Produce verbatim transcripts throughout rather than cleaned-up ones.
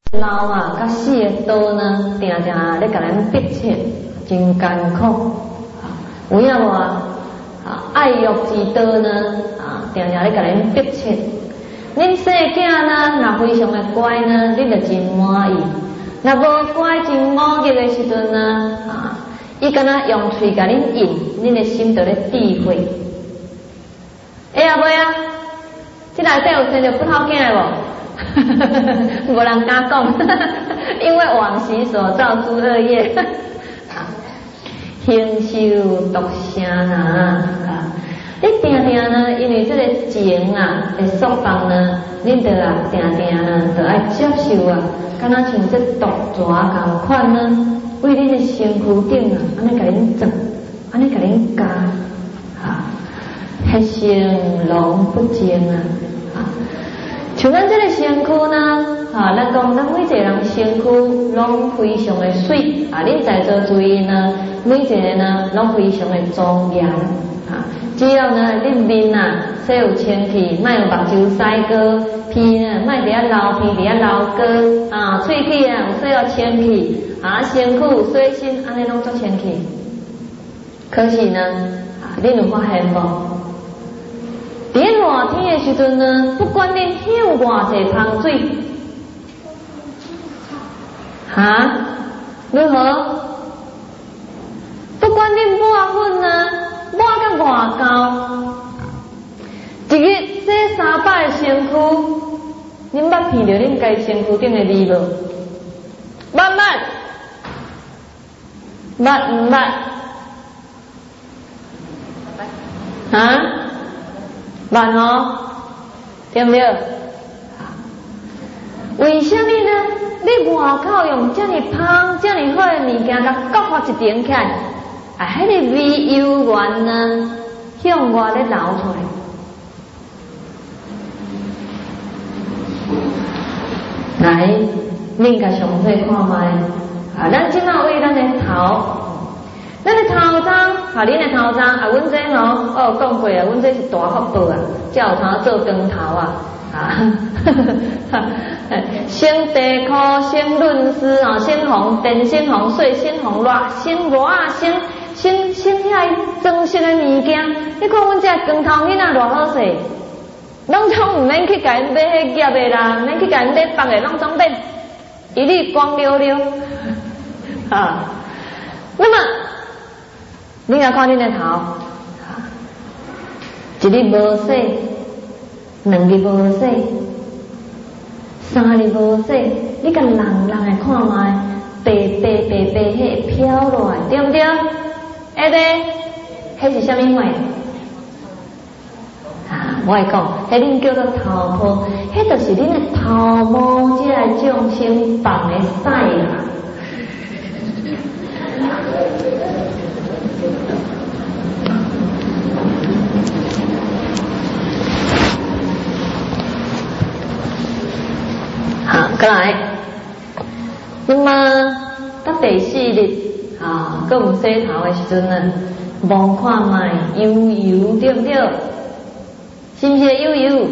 老啊，甲死的刀呢，定定咧甲咱逼切，真艰苦。有影无啊？啊，爱欲之刀呢，啊，定定咧甲咱逼切。恁生囝呢，若非常的乖呢，恁就真满意；若无乖真满意的时阵呢，啊，伊敢若用喙甲恁应，恁的心就咧智慧。会啊袂啊？这内底有生着不好囝的无？无人敢讲，因为往昔所造诸恶业，形受毒声啊！你定定呢，因为这个情啊的束缚呢，恁得啊定定呢，得爱接受啊，敢若像这毒蛇共款呢，为恁的身躯顶啊，安尼甲恁撞，安尼甲恁夹，啊，迄生龙不净啊！像咱这个身躯呢，啊，咱讲咱每一个人身躯拢非常的水，啊，恁在座注意呢，每一个呢拢非常的庄严，啊，只要呢恁面啊，洗有清气，莫有目睭塞过，鼻呢莫伫遐流鼻，伫遐流过，啊，喙齿啊有洗有清气，啊，身躯有洗身，安尼拢足清气。可是呢，啊，恁有发现无？伫热天的时阵呢，不管恁享偌济香水，哈，如何？不管恁抹粉呢，抹到偌高，一日洗三摆身躯，恁捌闻到恁家身躯顶的味无？捌捌？捌唔捌？哈？捌哦，对不对？为什么呢？你外口用这么香、这么好的物件，甲各发一点起来，啊，迄个味油源呢，向外咧流出来。来，恁甲详细看卖，啊，咱即马为咱的头。咱的头章，啊，恁的头章啊，阮这哦，我有讲过啊，阮这是大福报啊，才有通做光头啊，啊，先地壳，先润丝啊，先红电，先红水，先红热，先热啊，先先先遐装饰的物件。你看阮这光头囡仔偌好势，拢总唔免去甲因买迄叶的啦，免去甲因买放的，拢总买一律光溜溜啊。那么你要看恁的头，一日无洗，两日无洗，三日无洗，你甲人人的看卖，白白白白迄飘落来，对不对？会的，迄是啥物货？啊，我会讲，迄恁叫做头毛，迄就是恁的头毛，即个众生放的屎啦。好，过来。那么到第四日啊，搁有洗头的时阵呢，望看卖油油对不对？是不是油油？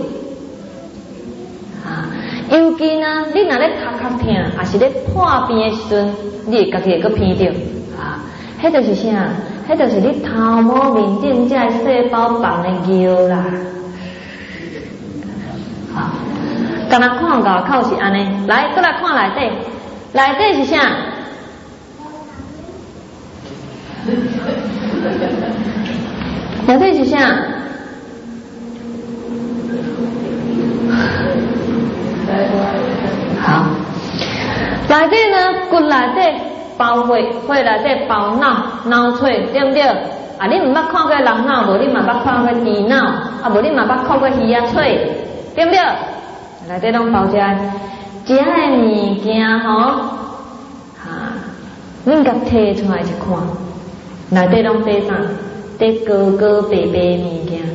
啊，尤其呢，你若咧头壳痛，还是咧破病的时阵，你会家己会搁偏着啊。迄就是啥？迄就是你头毛面顶这细胞放的尿啦。啊，敢若看外口是安尼，来，搁来看内底，内底是啥？内底是啥？好，内底呢，骨内底包血，血内底包脑，脑髓，对不对？啊，你唔捌看过人脑，无你嘛捌看过猪脑，啊，无你嘛捌看过鱼仔喙，对不对？内底拢包起来，食的物件吼，哈，恁甲摕出来一看，内底拢缀啥？缀高高白白的物件，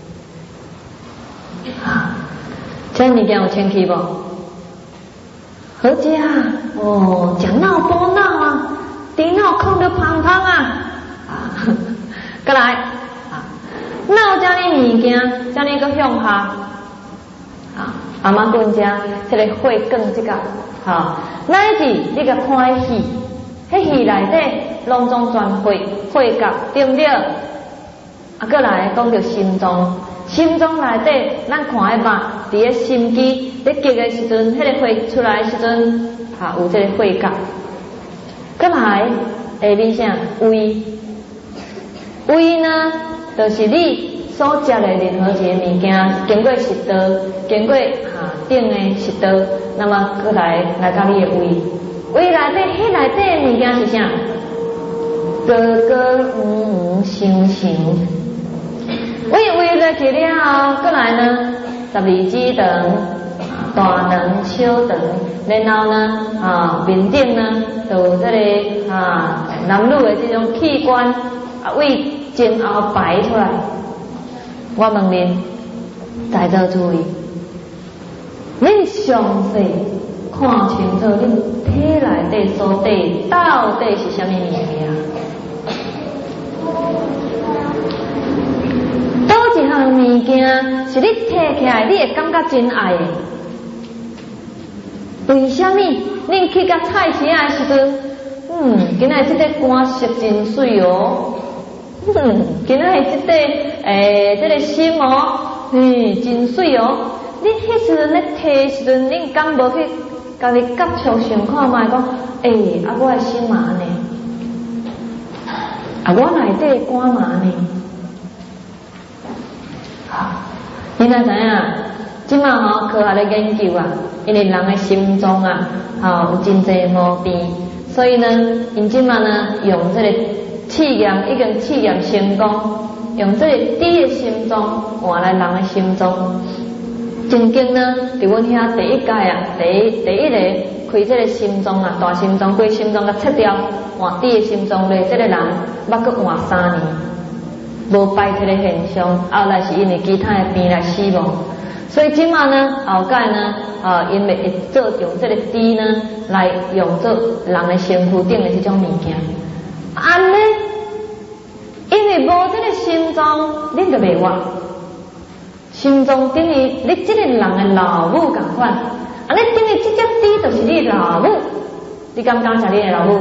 哈，这物件有清气无？好食啊！哦，食脑补脑啊，猪脑控着胖胖啊！啊，过来啊，脑这呢物件，这呢个向下啊，啊阿妈棍家，这个火梗这个，好，那一日你个看戏，迄戏内底拢总全火火角，对不对？啊，过来讲到心脏，心脏内底咱看迄肉，伫个心肌咧结的时阵，迄、那个火出来的时阵，啊有这个火角。过来下面啥胃，胃呢，就是你所食的任何一个物件，经过食道，经过啊顶的食道，那么过来来到你的胃，胃内底迄内底的物件是啥？哥哥嗯嗯想想。胃胃了去了后，过来呢，十二指肠、大肠、小肠，然后呢，啊面顶呢，就有这个啊男女的这种器官啊胃前后排出来。我问恁，在座诸位，恁详细看清楚恁体内底所底到底是啥物物件？倒一项物件是你摕起来你会感觉真爱的？为什么？恁去到菜市的时阵，嗯，今仔这个干色真水哦。嗯，今仔这个诶，这个心哦，嗯，真水哦。你迄时阵咧摕时阵，恁敢无去家己感触想看卖讲，诶、欸，啊，我的心嘛安尼，啊，我内底肝嘛安尼。好，你若知影，即马吼科学咧研究啊，因为人的心脏啊，吼有真侪毛病，所以呢，因即马呢用这个试验已经试验成功，用这个低的心脏换来人的心脏。曾经呢，伫阮遐第一届啊，第一第一个开这个心脏啊，大心脏规心脏甲切掉，换低的心脏咧，这个人捌搁换三年，无摆这个现象，后来是因为其他的病来死亡。所以即马呢，后届呢，啊，因为会做用这个滴呢，来用做人的身躯顶的这种物件。安尼，因为无这个心脏，恁就袂活。心脏等于你这个人的老母同款，啊，你等于这只滴就是你的老母，你敢不敢食你的老母？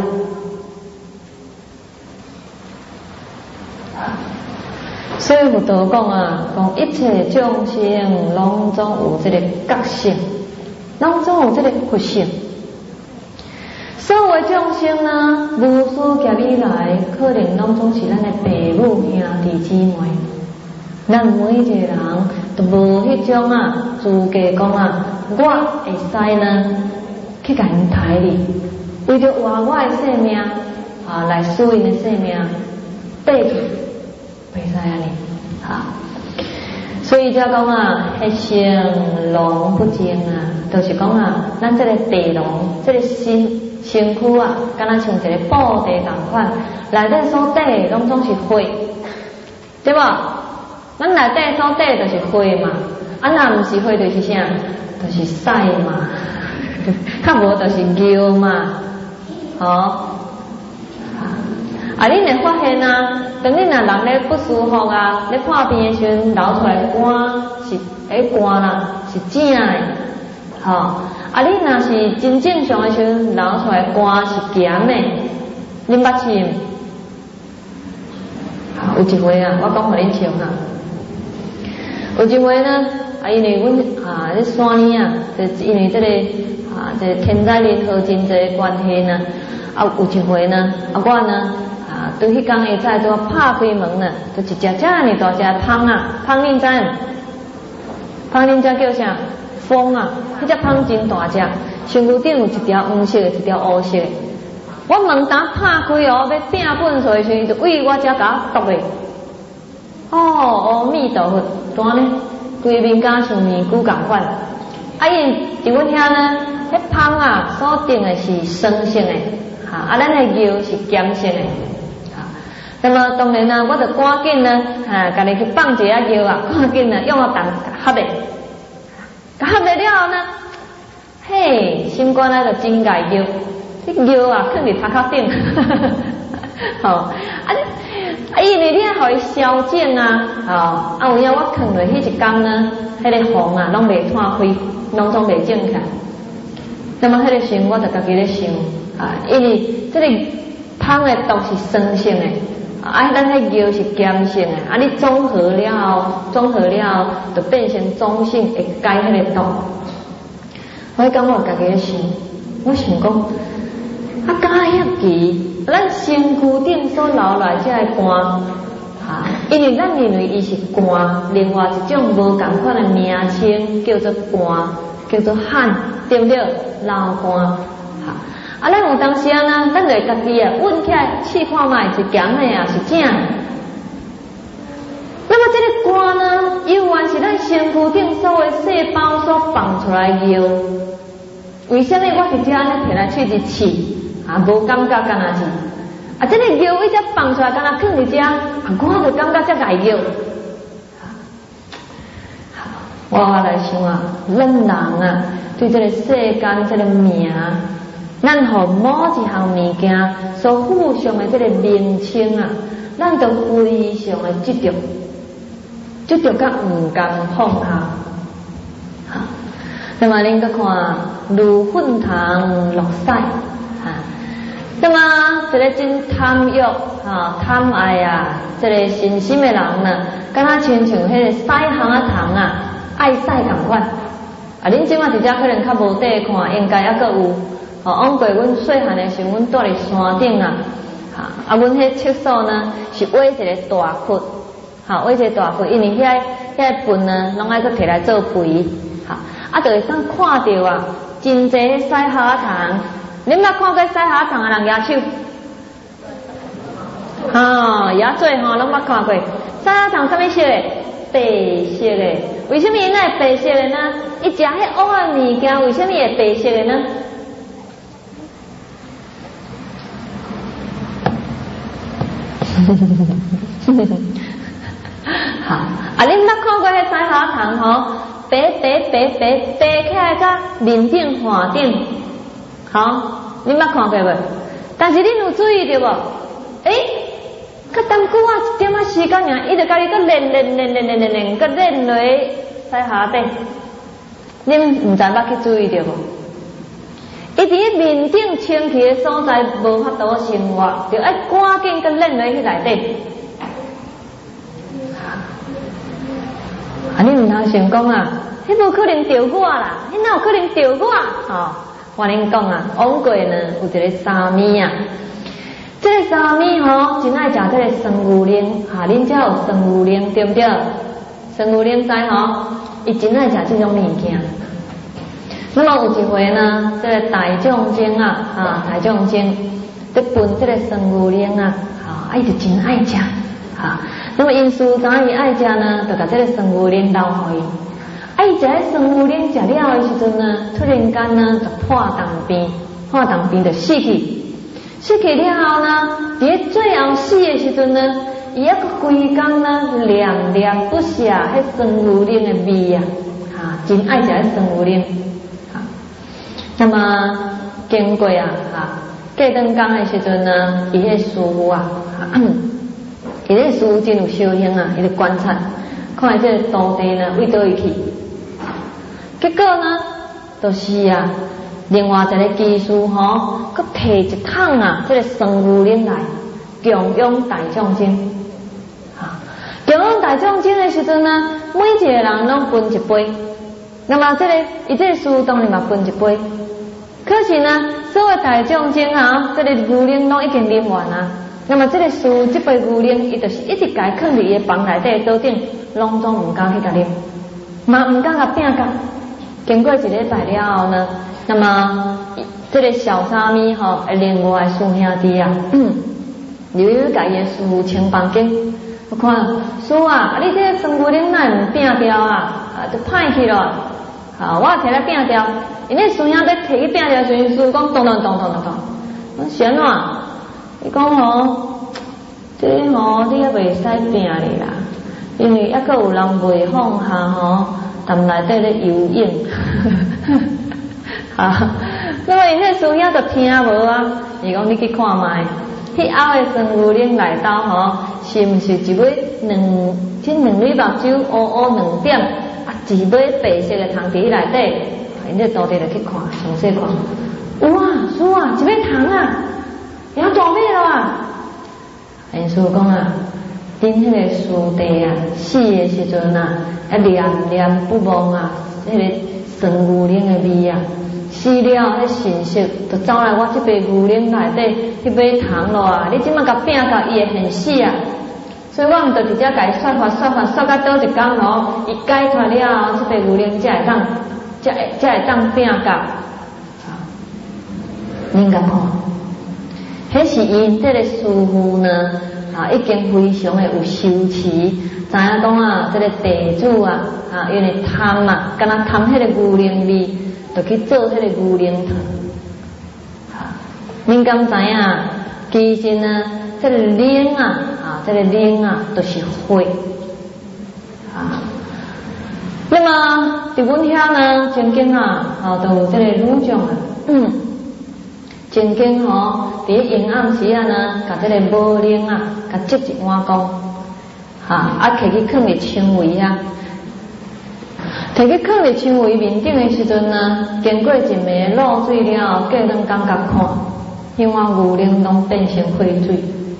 所以佛陀讲啊，讲一切众生拢总有这个觉性，拢总有这个佛性。所有的众生呢，无数劫以来，可能拢总是咱的父母兄弟姊妹。咱每一个人都无迄种啊，资格讲啊，我会使呢去甲因抬哩，为着活我的生命啊，来使因的生命缀去，袂使安尼啊。所以才讲啊，迄生龙不净啊，就是讲啊，咱这个地龙，这个身身躯啊，敢若像一个布地同款，内底所底拢总是火，对吧？咱内底所底就是火嘛，啊若毋是火就是啥？就是屎嘛，较无就是尿嘛，吼、哦。啊，恁会发现啊，当恁若人咧不舒服啊，咧破病的时阵流出来汗是迄汗啦，是正的，吼、哦。啊，恁若是真正常的时阵流出来汗是咸的，恁捌试？有一回啊，我讲互恁听哈。有一回呢，啊，因为阮啊，这山里啊，就因为这个啊，这个天灾人祸真侪的关系呢，啊，有一回呢，啊，我呢，啊，对迄天下早就拍开门呢，就一只只尔大只蜂啊，蜂恁知？蜂恁知叫啥？蜂啊，迄只蜂真大只，身躯顶有一条黄色的，一条乌色的。我门打拍开哦，要拼粪扫的时候，就为我只甲我毒的。哦，阿弥陀佛，当呢，规面甲像面具共款。啊，因伫阮遐呢，迄蜂啊所定的是酸性的，哈，啊，咱的药是碱性的，哈。那么当然呢，我就赶紧呢，啊，家己去放一下药啊，赶紧呢用我当合的，合的了后呢，嘿，心肝啊就真解药，这药啊放伫头壳顶，吼，啊。啊，因为你啊，互伊消肿啊，吼、哦，啊有影我放落迄一天呢，迄、那个风啊，拢袂散开， 拢总袂正起来。那么迄个时我就家己咧想啊，因为这个芳的毒是酸性的，啊，咱迄药是碱性的，啊，你综合了后，综合了后，就变成中性，会解迄个毒。我迄感觉家己咧想，我想讲，啊，敢遐奇，咱身躯顶所留来这个肝，啊，因为咱认为伊是肝，另外一种无共款的名称叫做肝，叫做汗，对不对？流汗，哈。啊，咱有当时啊呢，咱就会家己啊问起来试看卖是咸的啊是正的。那么这个肝呢，由原是咱身躯顶所有细胞所放出来的药。为什么我直接安尼摕来喙一试，啊无感觉干那是？啊，这个药伊只放出来，干那放伫遮，啊我就感觉遮碍药。我来想啊，咱人啊，对这个世间这个名，咱互某一项物件所附上的这个名称啊，咱都非常的执着，执着甲唔甘放下。好，那么恁搁看如粪塘落屎啊，那么这个真贪欲啊、贪爱啊，这个身心的人呢，敢若亲像迄个屎行啊虫啊。爱屎同款，啊！恁即马伫遮可能较无地看，应该还阁有。吼、哦，往过阮细汉的时候，阮住伫山顶啊，哈，啊，阮迄厕所呢是挖一个大窟，哈，挖一个大窟，因为遐遐粪呢，拢爱阁摕来做肥，哈，啊，就会当看到啊，真侪屎壳虫。恁捌看过屎壳虫啊？人举手，哈，也做吼，拢捌看过。屎壳虫啥物色的？白色的，为什么应该白色的呢？伊食迄乌的物件，为什么会白色的呢？好，啊，恁捌看过迄屎壳虫吼，白白白白白起来甲面顶花顶，好，恁捌看过无？但是恁有注意到无？诶。较当久啊，一点仔时间尔，伊就甲你个练练练练练练练，个练落屎下底。恁毋知捌去注意到无？伊伫面顶清气的所在无法度生活，就爱赶紧个练落去内底。啊，你毋通想讲啊，迄无可能着我啦，迄哪有可能着我？吼、哦，我恁讲啊，往过呢有一个沙弥啊。这个沙弥吼，真爱食这个酸牛奶，哈，恁遮有酸牛奶对不对？酸牛奶知吼，伊真爱食这种物件。那么有一回呢，这个大将军啊，啊，大将军在分这个酸牛奶啊，啊，伊就真爱食，哈。那么因师长伊爱食呢，就把这个酸牛奶留互伊。啊，伊食迄酸牛奶食了的时阵呢，突然间呢就破当边，破当边就死去。死去了后呢，伫最后死的时阵呢，伊还佫规工呢念念不舍迄酸牛奶的味啊，哈，真爱食迄酸牛奶。哈，那么经过啊，哈，过顿工的时阵呢，伊迄师傅啊，伊迄师傅真有修行啊，伊就观察，看这个徒弟呢为倒位去，结果呢，就是啊。另外一个技术吼，佮摕一桶啊，这个酸牛奶来供养大将军。啊，供养大将军的时阵呢，每一个人拢分一杯。那么这个伊这个师当然嘛分一杯。可是呢，所有大将军啊，这个牛奶拢已经啉完啊。那么这个师这杯牛奶，伊就是一直家放伫伊的房内底桌顶，拢总唔敢去甲啉，嘛唔敢甲拼甲。经过一礼拜了后呢。那么，这个小沙弥吼，另外师兄弟啊，嗯，由于家己的师父清房间，我看师啊，你这个酸牛奶哪唔拼掉啊？啊，就歹去了。啊，我摕来拼掉，因为师兄在摕去拼掉时阵，师父讲咚咚咚咚咚咚，我玄啊，伊讲吼，这吼你也袂使拼哩啦，因为还佫有人袂放下吼，踮内底咧游泳。啊，那么伊迄师兄就听无啊，伊讲你去看卖，迄后的酸牛奶内兜吼，是毋是一尾两，即两尾目睭乌乌两点，啊，一尾白色的糖伫内底， 因这徒弟就去看，详细看，有啊，师父啊，一尾虫啊，要大尾了啊！因师父讲啊，恁迄个师弟啊，死的时阵啊，啊念念不忘啊，迄、那个酸牛奶的味啊，死了，迄神识就走来我这杯牛奶内底，迄尾虫咯啊！你即马甲拼到伊会现死啊！所以我毋着直接甲伊说法说法说到倒一工吼，伊解脱了后，这杯牛奶才会当，才会才会当拼到。恁甲看，迄是因这个师父呢，啊，已经非常的有修持，知影讲啊，这个弟子啊，啊，因为贪嘛，敢若贪迄个牛奶味，就去做迄个牛奶糖。啊，恁敢知影？其实呢，这个奶啊，啊，这个奶啊，都、就是火。啊，那么伫阮遐呢，曾经啊，啊，都有这个女将啊，嗯。曾经吼，伫阴暗时啊呢，甲这个无灵啊，甲接一碗公，哈，啊，摕去放伫枪围啊，摕去放伫枪围面顶的时阵呢，经过一暝露水了后，过两工甲看，迄碗牛奶拢变成火水。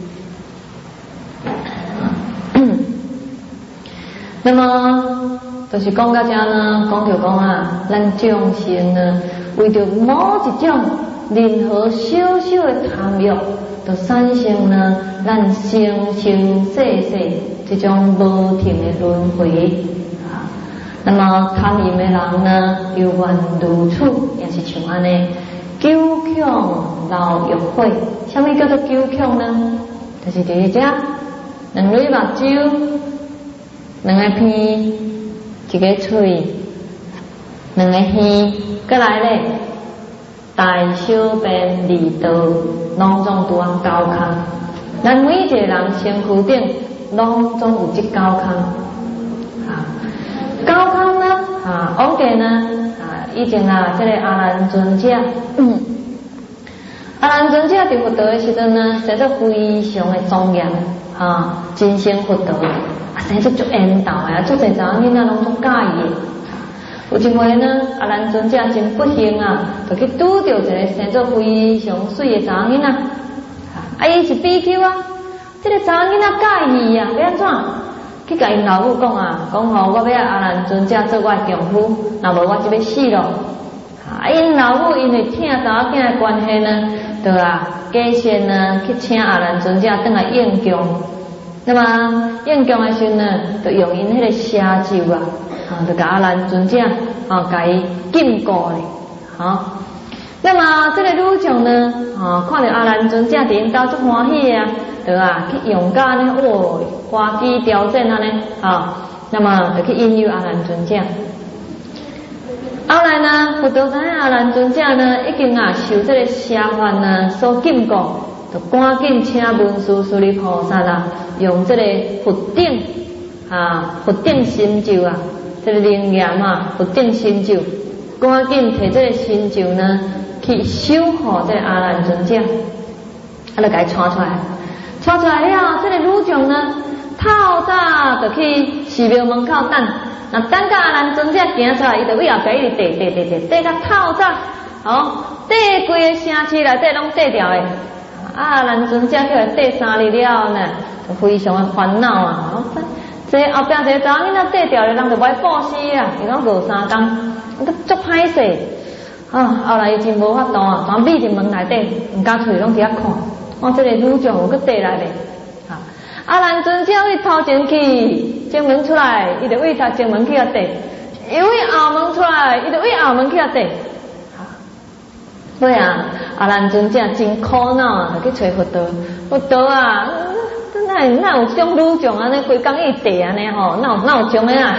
那么，就是讲到这呢，讲着讲啊，咱众生呢，为着某一种任何小小的贪欲，就产生呢咱生生世世这种无停的轮回啊。那么贪淫的人呢，又愿如此，也是像安尼九孔老欲火。什么叫做九孔呢？就是伫遮两蕊目睭，两个鼻，一个喙，两个耳，再来咧。大小便二道，拢总拄啊九空。咱每一个人身躯顶，拢总有这九空。啊，九空呢，啊，往届呢，啊，以前啊，这个阿难尊者，嗯，阿难尊者伫佛道的时阵呢，生得非常的庄严，啊，真心佛道，啊，生得足缘投的，足侪查某囡仔拢足介意的。有一回呢，阿难尊者真不幸啊，就去拄到一个生做非常水的查某囡仔，啊，伊是比丘啊，这个查某囡仔介意啊，要安怎？去甲因老母讲啊，讲吼，我要阿难尊者做我的丈夫，若无我就要死咯。啊，因老母因为疼查某囝的关系呢，就啊，假先呢去请阿难尊者转来应供。那么应供的时候呢，就用因迄个写咒啊。啊，就甲阿难尊者啊，甲伊禁锢咧，哈。那么这个女将呢，啊，看到阿难尊者伫因兜足欢喜啊，就啊去用甲安尼哦，花枝雕针安尼，啊，那么就去引诱阿难尊者。后来呢，佛道知影阿难尊者呢，已经啊受这个邪法呢所禁锢，就赶紧请文殊师利菩萨啊，用这个佛顶啊，佛顶心咒啊。这个灵验啊，佛顶心咒，赶紧摕这个心咒呢，去守护这个阿难尊者，啊，就甲伊传出来，传出来了，这个女将呢，透早就去寺庙门口等，那等到阿难尊者行出来，伊就为后边一直缀缀缀缀，缀到透早，哦，缀规个城市内底拢缀掉的，啊，阿难尊者叫伊缀三日了呢，就非常的烦恼啊。这后壁一个查某囡仔缀掉咧，人就不爱报死啊！伊讲过三工，伊个足歹势啊！后来伊真无法度啊，全闭进门内底，唔敢出去，拢伫遐看。哦，这个女将有个缀来咧，啊！阿难尊者为头前去正门出来，伊就为他正门去遐缀；伊为后门出来，伊就为后门去遐缀。啊！所以啊，阿难尊者真苦恼啊，就去找佛道，佛道啊！那那有种女将安尼规工一地安尼吼，那有那有种的啊，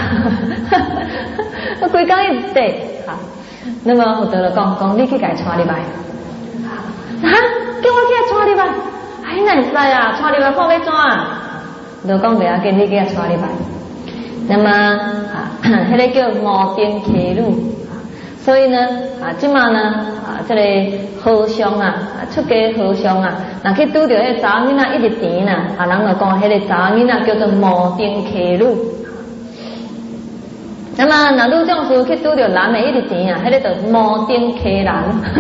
规工一地哈。那么佛道就讲讲，你去甲伊带入来，哈，叫我去甲带入来，哎，哪会使啊？带入来看要怎啊？就讲袂要紧，你去甲带入来。那么啊，迄个叫无定骑女。所以呢，啊，即马呢，啊，这个和尚啊，出家和尚啊，若去拄到迄个查某囡仔一直甜呐，啊，人就讲迄个查某囡仔叫做无定骑女。 那么若女将士去拄着男的一直甜啊，迄个就摩顶客人。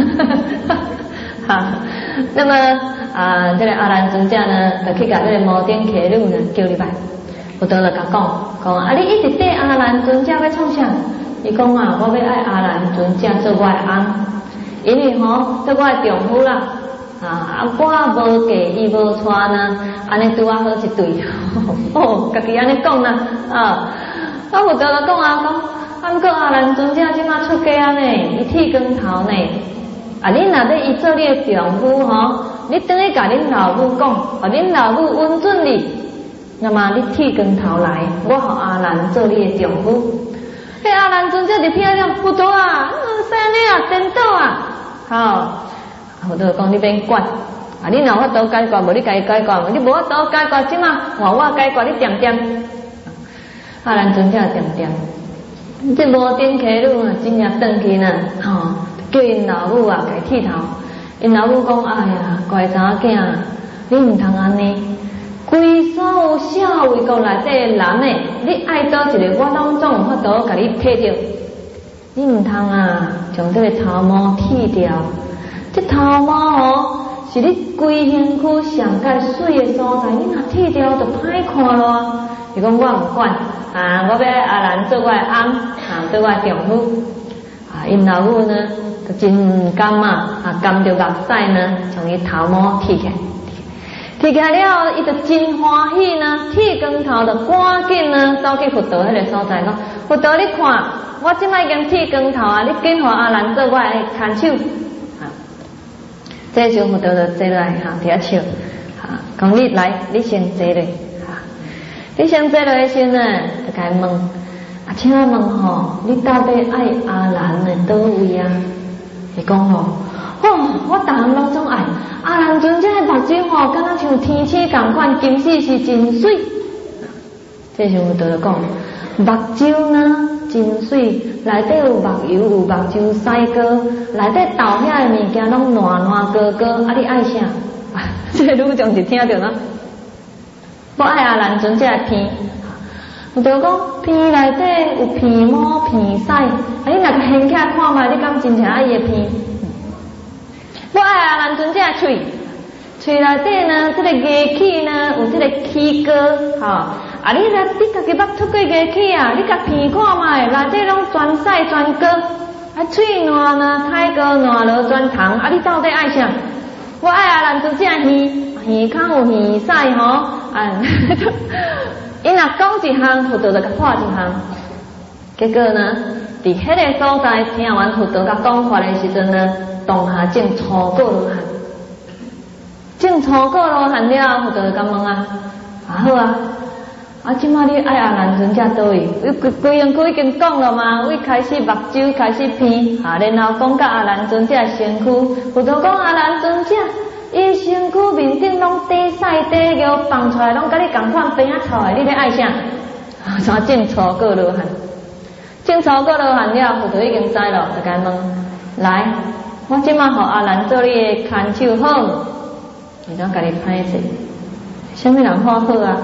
哈，那么啊，这个阿难尊者呢，就去甲这个摩顶客女呢叫入来。佛陀就甲讲，讲啊，你一直缀阿难尊者要创啥？伊讲啊，我要爱阿难尊者做我的翁，因为吼做我的丈夫啦。啊，我无嫁伊无娶呢，安尼拄啊好一对。哦，家己安尼讲啦，啊，啊佛陀就讲啊，讲，啊，不过阿难尊者即马出家呢，伊剃光头呢。啊，恁若要伊做你的丈夫吼，你等于甲恁老母讲，啊，恁老母允准你，那么你剃光头来，我互阿难做你的丈夫。迄阿难尊者就听了，佛陀啊，生你啊，颠倒啊，好，佛陀讲你免管，啊，你若法度解决，无你家己解决，你无法度解决，即马换我解决，你点点。阿难尊者点点，这无顶客女啊，真正转去呢，吼。叫因老母啊，家剃头。因老母讲：哎呀，乖查某囝，你唔通安尼。规所有社会国内底的男的，你爱倒一个，我拢总有法度甲你剃掉。你唔通啊，将这个头毛剃掉。这头毛哦，是你规身躯上界水的所在，你若剃掉就歹看咯。伊讲我唔管，啊，我要阿难做我的翁，啊，做我的丈夫。啊，因老母呢？就真甘啊，啊甘着目屎呢，从伊头毛剃起来，剃起来了，伊就真欢喜呢，剃光头就赶紧呢走去佛陀迄个所在讲，佛陀你看，我即摆已经剃光头啊，你紧互阿难做我的牵手，啊，这时候佛陀就坐落来哈，伫遐笑，哈，讲你来，你先坐落，哈，你先坐落的时呢，就甲伊问，啊，请问吼，你到底爱阿难的倒位啊？伊讲咯，哦，我逐项拢总爱。阿难尊者的目睭吼，敢若像天星共款，金丝是真水。这时候就讲，目睭呢真水，内底有目油，有目睭洗膏，内底豆遐的物件拢烂烂高高，啊你爱啥？啊，这个女将就听着啦。我爱阿难尊者的鼻。我就讲鼻内底有鼻毛、鼻屎，啊！你若个掀起来看卖，你敢真正爱伊的鼻？我爱阿难尊者喙，喙内底呢，这个牙齿呢有这个齿膏，吼、哦！啊！你若你家己捌吐过牙齿啊？你甲鼻看卖，内底拢全屎全膏，啊！喙烂呢，太膏烂落全糖，啊！你到底爱啥？我爱阿难尊者耳，耳孔有耳屎吼，啊！伊若讲一项，佛陀就甲破一项。结果呢，伫迄个所在听完佛陀甲讲法的时阵呢，当下正初果罗汉，正初果罗汉了，佛陀就甲问啊，啊好啊，啊即摆你爱阿难尊者倒位？规规样句已经讲了嘛，为开始目睭开始鼻，啊然后讲到阿难尊者身躯，佛陀讲阿难尊者。伊身躯面顶拢底屎底尿放出来，拢甲你共款边仔臭的，你咧爱啥？啥正初果罗汉？正初果罗汉了，佛陀已经知咯，就甲问：来，我即马互阿难做你的牵手好，伊怎家己歹势？什么人看好啊？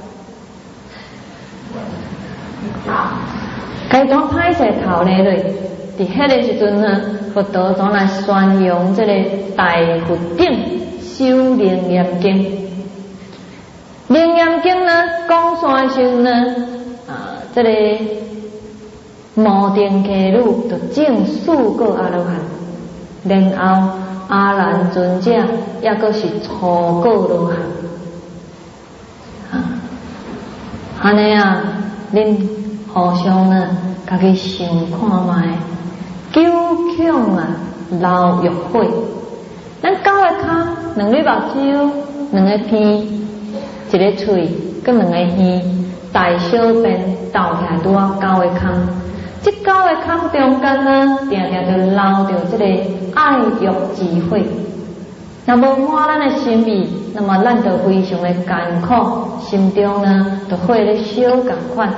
该怎歹势头咧落？伫迄个时阵呢，佛陀总来宣扬这个大佛顶修楞严经。楞严经呢，讲山的时候呢，啊，这个摩顶客女就证四个阿罗汉，然后阿难尊者也阁是初果罗汉。啊，安尼啊，恁互相呢，家己想看卖。九孔啊，老玉火，咱九个脚，两个目睭，两个鼻，一个喙，佮两个耳，大小便斗起来拄啊九个孔。这九个孔中间呢，定定就留着这个爱欲之火。若无满咱的心意，那么咱就非常的艰苦，心中呢，就火咧烧共款。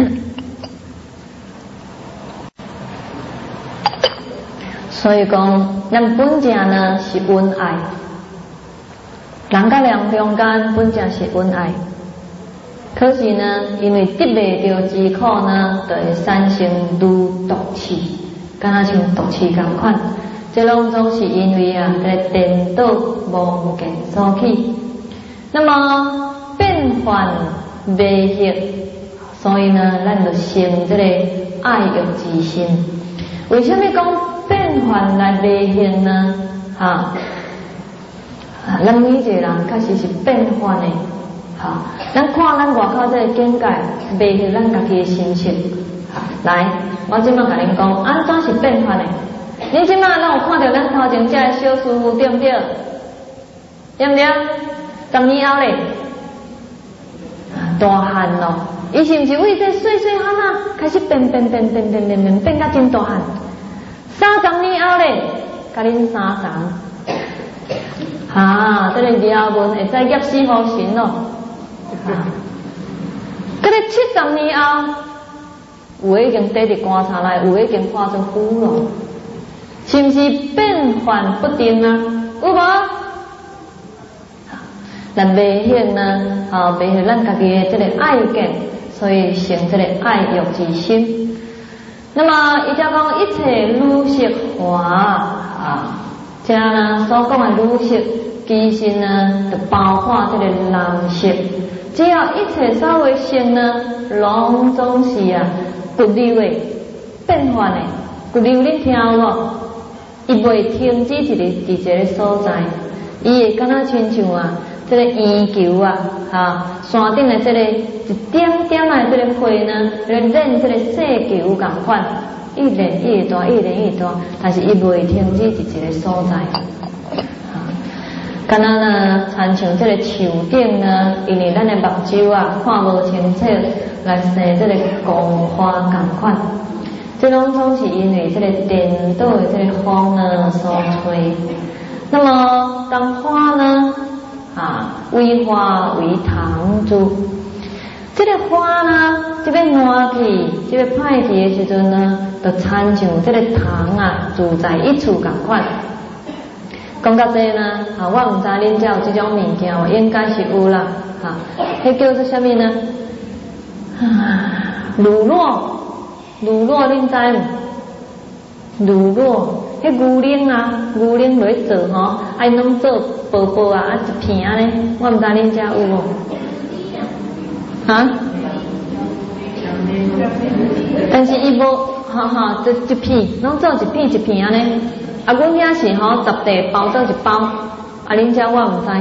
所以讲，咱本正呢是恩爱，人甲人中间本正是恩爱。 可是呢，因为得未到之苦呢，就会产生如毒气，敢若像毒气共款。这拢总是因为啊，这个颠倒妄见所起。那么变幻迷惑，所以呢，咱就生这个爱欲之心。为什么讲变幻来迷惑呢？哈、啊，啊，咱每一个人确实是变幻的。好，咱看咱外口这个境界，迷惑咱家己的心情。好，来，我即摆甲恁讲，安怎是变幻的？恁即摆拢有看到咱头前这个小师傅对不对？对不对？十年后咧，大汉咯，伊是毋是为这细细汉啊，开始变变变变变变变变到真大汉？三十年后咧，甲恁三三，哈，这个衙门会使业死好神咯。啊，这个七十年后，有的已经跌伫棺材内，有的已经化作腐了，是毋是变幻不定啊？有无？咱迷惑呢，啊，迷惑咱家己的这个爱见，所以生这个爱欲之心。那么，伊条讲一切女色华啊，这呢所讲的女色，其实呢就包括这个男色。只要一切所有色呢，拢总是啊骨溜的、变幻的。骨溜恁听有无？伊袂停止一个伫一个所在，伊会敢若亲像啊。这个圆球啊，哈，山顶的这个一点点的这个花呢，来练这个细球共款，一练越大，一练越大，但是伊袂停止伫一个所在。啊，敢若呢，参像这个树顶呢，因为咱的目睭啊看无清楚，来生这个光花共款。这拢总是因为这个颠倒的这个风呢所吹。那么当花呢？啊，为花为糖珠，这个花呢，这边烂去，这边歹去的时阵呢，就参像这个糖啊，住在一处共款。讲到这呢，啊，我唔知恁家有这种物件，应该是有啦，哈，迄叫做什么呢？啊，乳酪，乳酪恁知无？乳酪。迄牛奶啊，牛奶落去做吼，啊，伊拢做薄薄啊，啊一片安尼，我毋知恁家有无？哈？但是伊无，哈哈，就一片，拢做一片一片安尼。啊，阮遐是吼十块包做一包，啊，恁家我毋知。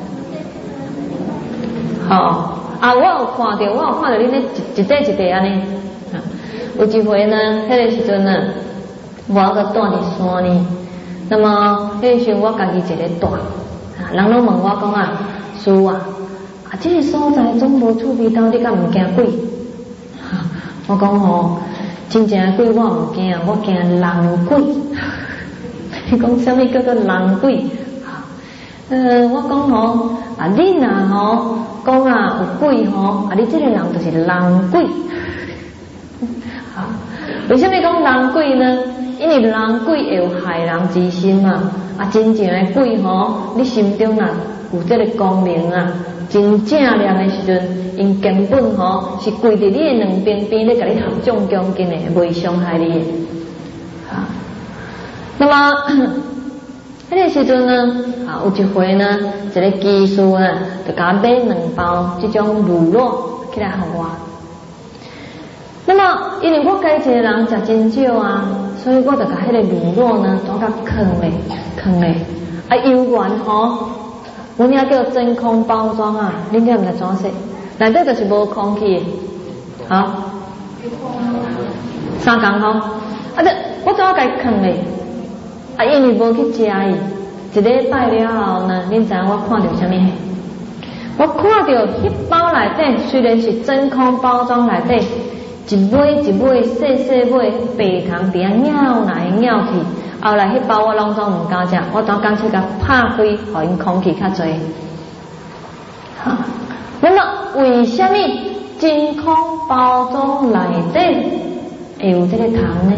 吼，啊，我有看到，我有看到恁咧一一块一块安尼。有一回呢，迄个时阵呢。我个住伫山呢，那么迄时我家己一个住，啊，人拢问我讲啊，师啊，啊，这个所在总无厝边头，你敢唔惊鬼？我讲吼，真正鬼我唔惊，我惊人鬼。你讲什么叫做人鬼？呃，我讲吼，啊，你若吼讲啊有鬼吼，啊，你这个人就是人鬼。啊，为什么讲人鬼呢？因为人鬼会有害人之心嘛，啊，真正的鬼吼，你心中啊有这个光明啊，真正念的时阵，因根本吼是跪伫你的两边边咧，甲你合掌恭敬的，袂伤害你的。啊，那么迄个时阵呢，啊，有一回呢，一个技师呢，就甲我买两包这种乳酪起来互我。那么，因为我家一个人食真少啊，所以我就甲迄个乳酪呢，都甲藏咧，藏咧。啊，油丸吼，阮遐叫真空包装啊，恁遐毋知怎说？内底就是无空气的，好，三工吼，啊，这我怎啊甲伊藏咧？啊，因为无去食伊，一礼拜了后呢，恁知影我看到啥物？我看到迄包内底虽然是真空包装内底。一尾一尾细细尾白糖伫遐咬来咬去，后来迄包我拢总毋敢食，我当干脆甲拍开，互因空气较侪。哈，那么为什么真空包装内底会有这个糖呢？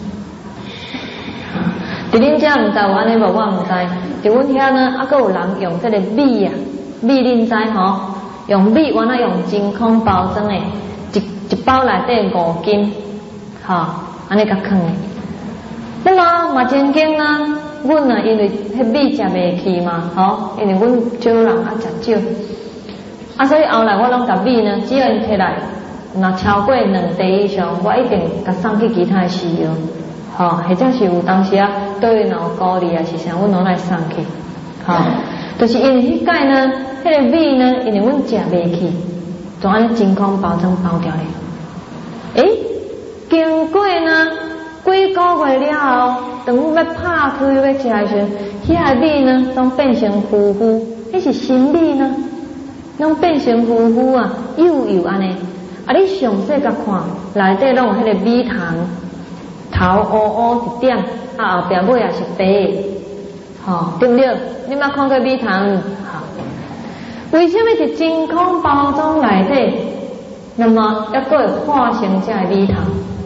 伫恁遮毋知有安尼无？我毋知。伫阮遐呢，啊，阁有人用这个米啊，米恁知吼？ 用米原来用真空包装的，一一包内底五斤，吼，安尼甲放的。那么嘛真紧啊，阮啊因为迄米食袂起嘛，吼，因为阮少人啊食少，啊所以后来我拢甲米呢，只要因摕来，若超过两地以上，我一定甲送去其他的市场，吼，或者是有当时啊对因有鼓励啊是啥，阮拢来送去，吼，就是因为迄届呢，迄个米呢，因为阮食袂起，就安尼真空包装包掉咧，诶，经过呢。几个月了后，当要拍开要食的时，遐个米呢，拢变成糊糊，迄是新米呢，拢变成糊糊啊，幼幼安尼。啊，你详细甲看，内底拢有迄个米糖，头乌乌一点，啊后壁尾也是白的，吼，对不对？你捌看过米糖？好，为什么是真空包装内底，那么还佫会化成这个米糖？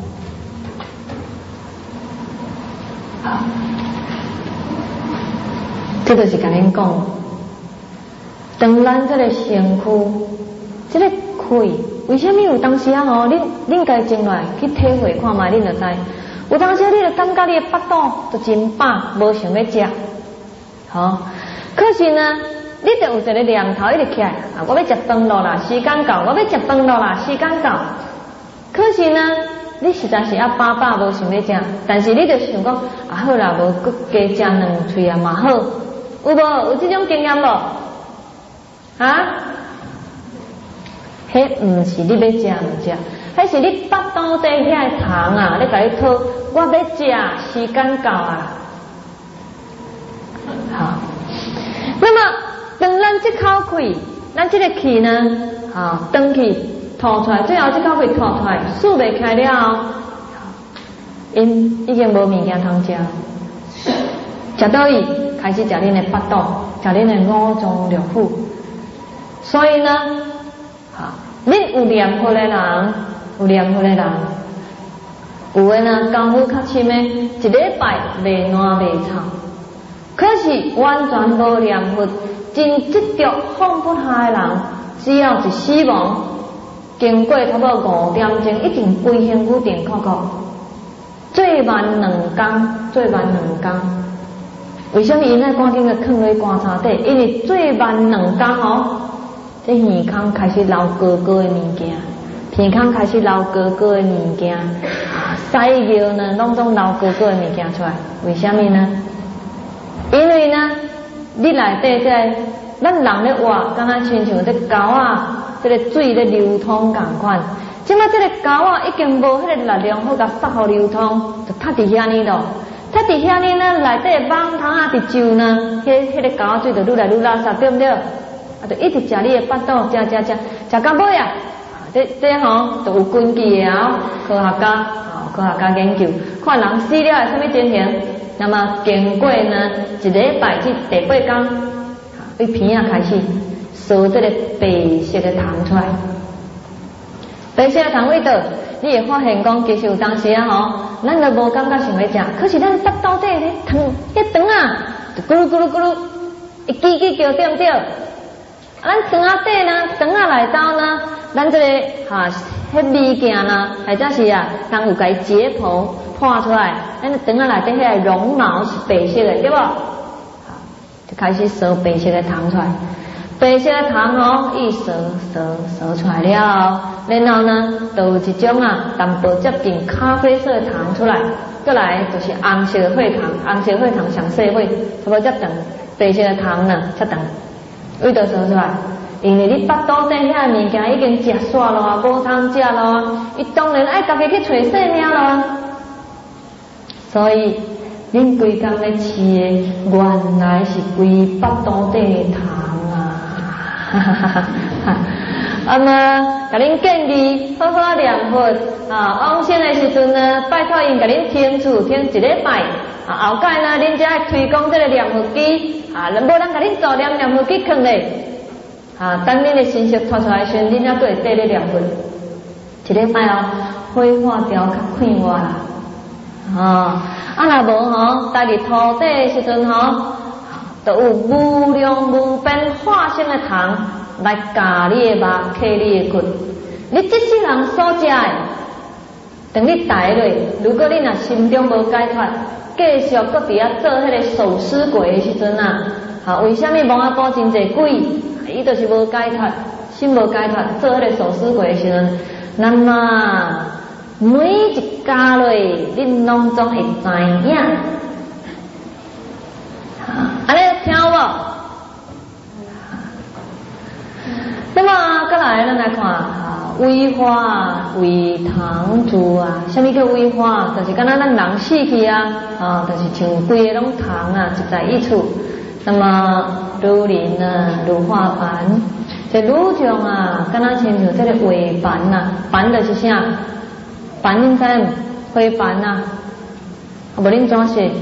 好，这就是甲恁讲，当咱这个身躯，这个气，为什么有当时啊吼，恁恁家进来去体会看卖，恁就知。有当时你就感觉你的腹肚就真饱，无想要食，好。可是呢，你就有一个念头，一直起来，啊，我要食饭咯啦，时间到，我要食饭咯啦，时间到。可是呢，你实在是啊饱饱无想要食，但是你就想讲啊好啦，无搁加食两喙啊嘛好，有无？有这种经验无？啊？迄毋是你要食毋食，迄是你腹肚底遐个糖啊，你甲你讨，我要食，时间到啊。好，那么当咱这口气，咱这个气呢，啊，当气。吐出来，最后这口气吐出来，数袂开了后，因已经无物件通食，食到伊开始食恁的腹肚，食恁的五脏六腑。所以呢，哈，恁有念佛的人，有念佛的人，有的呢功夫较深的，一礼拜袂烂袂臭，可是完全无念佛，真执着放不下的人，只要一死亡。经过差不多五点钟，一定规身躯电扣扣，最慢两工，最慢两工。为什么因爱赶紧个放在棺材底？因为最慢两工哦，这耳孔开始流高高的物件，鼻孔开始流高高的物件，啊，屎尿呢，拢总流高高的物件出来。为什么呢？因为呢，你内底这咱人咧活，敢若亲像这狗啊。这个水咧流通共款，即摆这个沟啊已经无迄个力量好甲塞互流通，就塌伫遐呢咯。塌伫遐呢呢，内底网桶啊伫就呢，迄迄个沟水就愈来愈垃圾，对不对？啊，就一直食你的腹肚，食食食，食到尾啊，这这吼就有根据啊，科学家啊，科学家研究，看人死了会什么情形。那么经过呢一礼拜至第八天，伊鼻啊开始。做这个白色的糖出来，白色的糖味道，你会发现讲，其实有当时啊吼，咱都无感觉想要食，可是咱腹肚底咧糖，迄糖啊，就咕噜咕噜咕噜，一叽叽叫对不对？咱肠仔底呢，肠仔内头呢，咱这个哈，迄物件呢，或者是啊，当有甲解剖破出来，咱肠仔内底迄个绒毛是白色的，对不？好，就开始烧白色的糖出来。白色的糖哦，一烧烧烧出来了，然后呢，就有一种啊淡薄接近咖啡色的糖出来，再来就是红色的血糖，红色的血糖上细血，差不多接近白色的糖呢，才长，味道烧出来。因为你腹肚底遐物件已经食煞咯，无通食咯，伊当然爱家己去找性命咯。所以恁规工咧饲的，原来是规腹肚底的糖。哈哈哈哈！啊么，甲恁建议好好念佛啊，往生的时阵呢，拜托因甲恁听厝听一礼拜啊，后摆呢，恁才会推广这个念佛机啊，无人甲恁做念念佛机放咧啊，等恁的信息拖出来时，恁还佫会缀咧念佛，一礼拜哦，火化掉较快活啦，啊，啊若无吼，待伫土地的时阵吼。 都有无量无边化身的糖来夹你的肉，克你的骨。你这世人所食的，等你大落，如果你若心中无解脱，继续搁伫遐做迄个受尸鬼的时阵啊，啊，为什么蒙阿波真济鬼？伊就是无解脱，心无解脱，做迄个受尸鬼的时阵，那么每一家落，恁拢总会知影。安尼听有无？那么，再来咱来看啊，威化为糖珠啊，什么叫威化？就是敢若咱人死去啊，啊，就是像规个拢糖啊，一在一处。那么如林啊，如化盘，这如种啊，敢若亲像这个画盘呐，盘就是啥？盘恁知影？花盘呐，啊，无恁怎说？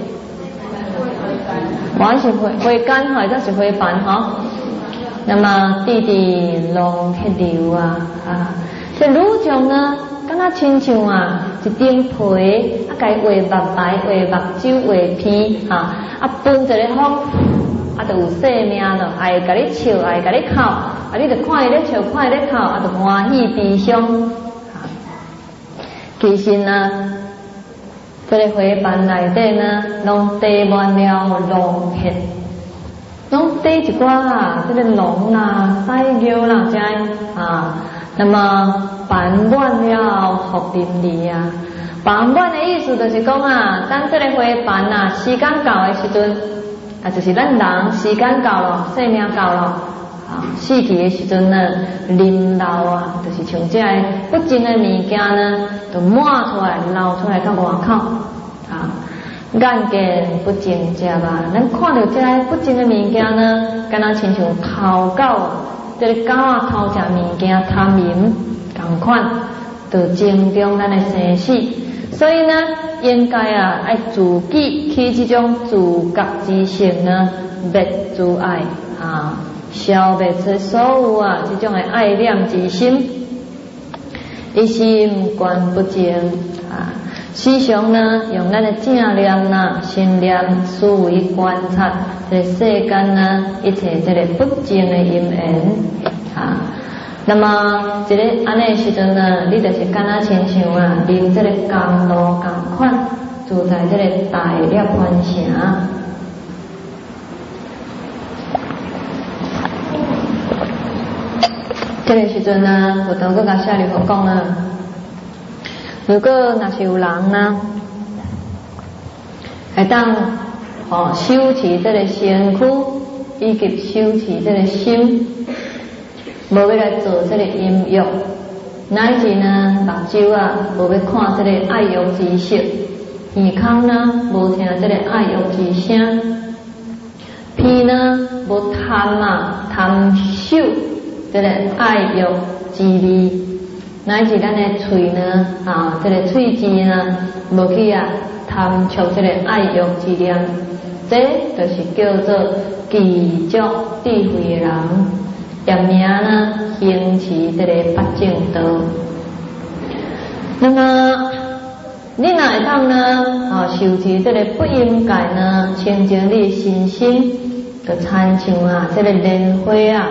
我是花花干，或者是花瓣哈。那么弟弟龙血流啊啊，这乳种呢，敢若亲像啊一张皮，啊，该画目白、画目睭、画皮啊，啊，分一个风，啊，就有生命咯，爱甲你笑，爱甲你哭，啊，你就看伊咧笑，看伊咧哭，啊，就欢喜悲伤。啊，其实呢。这个花瓣内底呢，拢滴满了龙血，拢滴一寡啊，这个龙啦、犀牛啦，这啊，那么拌满了福林里啊，拌满的意思就是讲啊，当这个花瓣啊，时间到的时阵，啊，就是咱人时间到了，生命到了。啊，死去的时阵呢，啉流啊，就是像这个不净的物件呢，就满出来、流出来到外口。啊，眼见不净食啊，咱看到这个不净的物件呢，敢若亲像偷狗，这个狗啊偷食物件贪淫同款，就增重咱的生死。所以呢，应该啊，爱自己起这种自觉之心呢，灭自爱啊。消灭出所有啊，这种的爱念之心，一心观不净啊。时常呢，用咱的正念呐、心念思维观察这世间呢一切这个不净的因缘啊。那么这个安尼时阵呢，你就是敢若亲像啊，啉这个甘露同款，住在这个大涅槃城。这个时阵呢，佛陀佫甲舍利弗讲啊，如果若是有人呢，会当哦修持这个身躯，以及修持这个心，无要来做这个淫欲，乃至呢目睭啊无要看这个爱欲之色，耳孔呢无听这个爱欲之声，鼻呢无贪啊贪嗅。这个爱欲之味，乃至咱的喙呢，啊，这个喙齿呢，无去啊贪求这个爱欲之念，这就是叫做具足智慧的人，也名呢行持这个八正道。那么你若会当呢，啊，受持这个不应该呢，清净你的身心，就参像啊，这个莲花啊。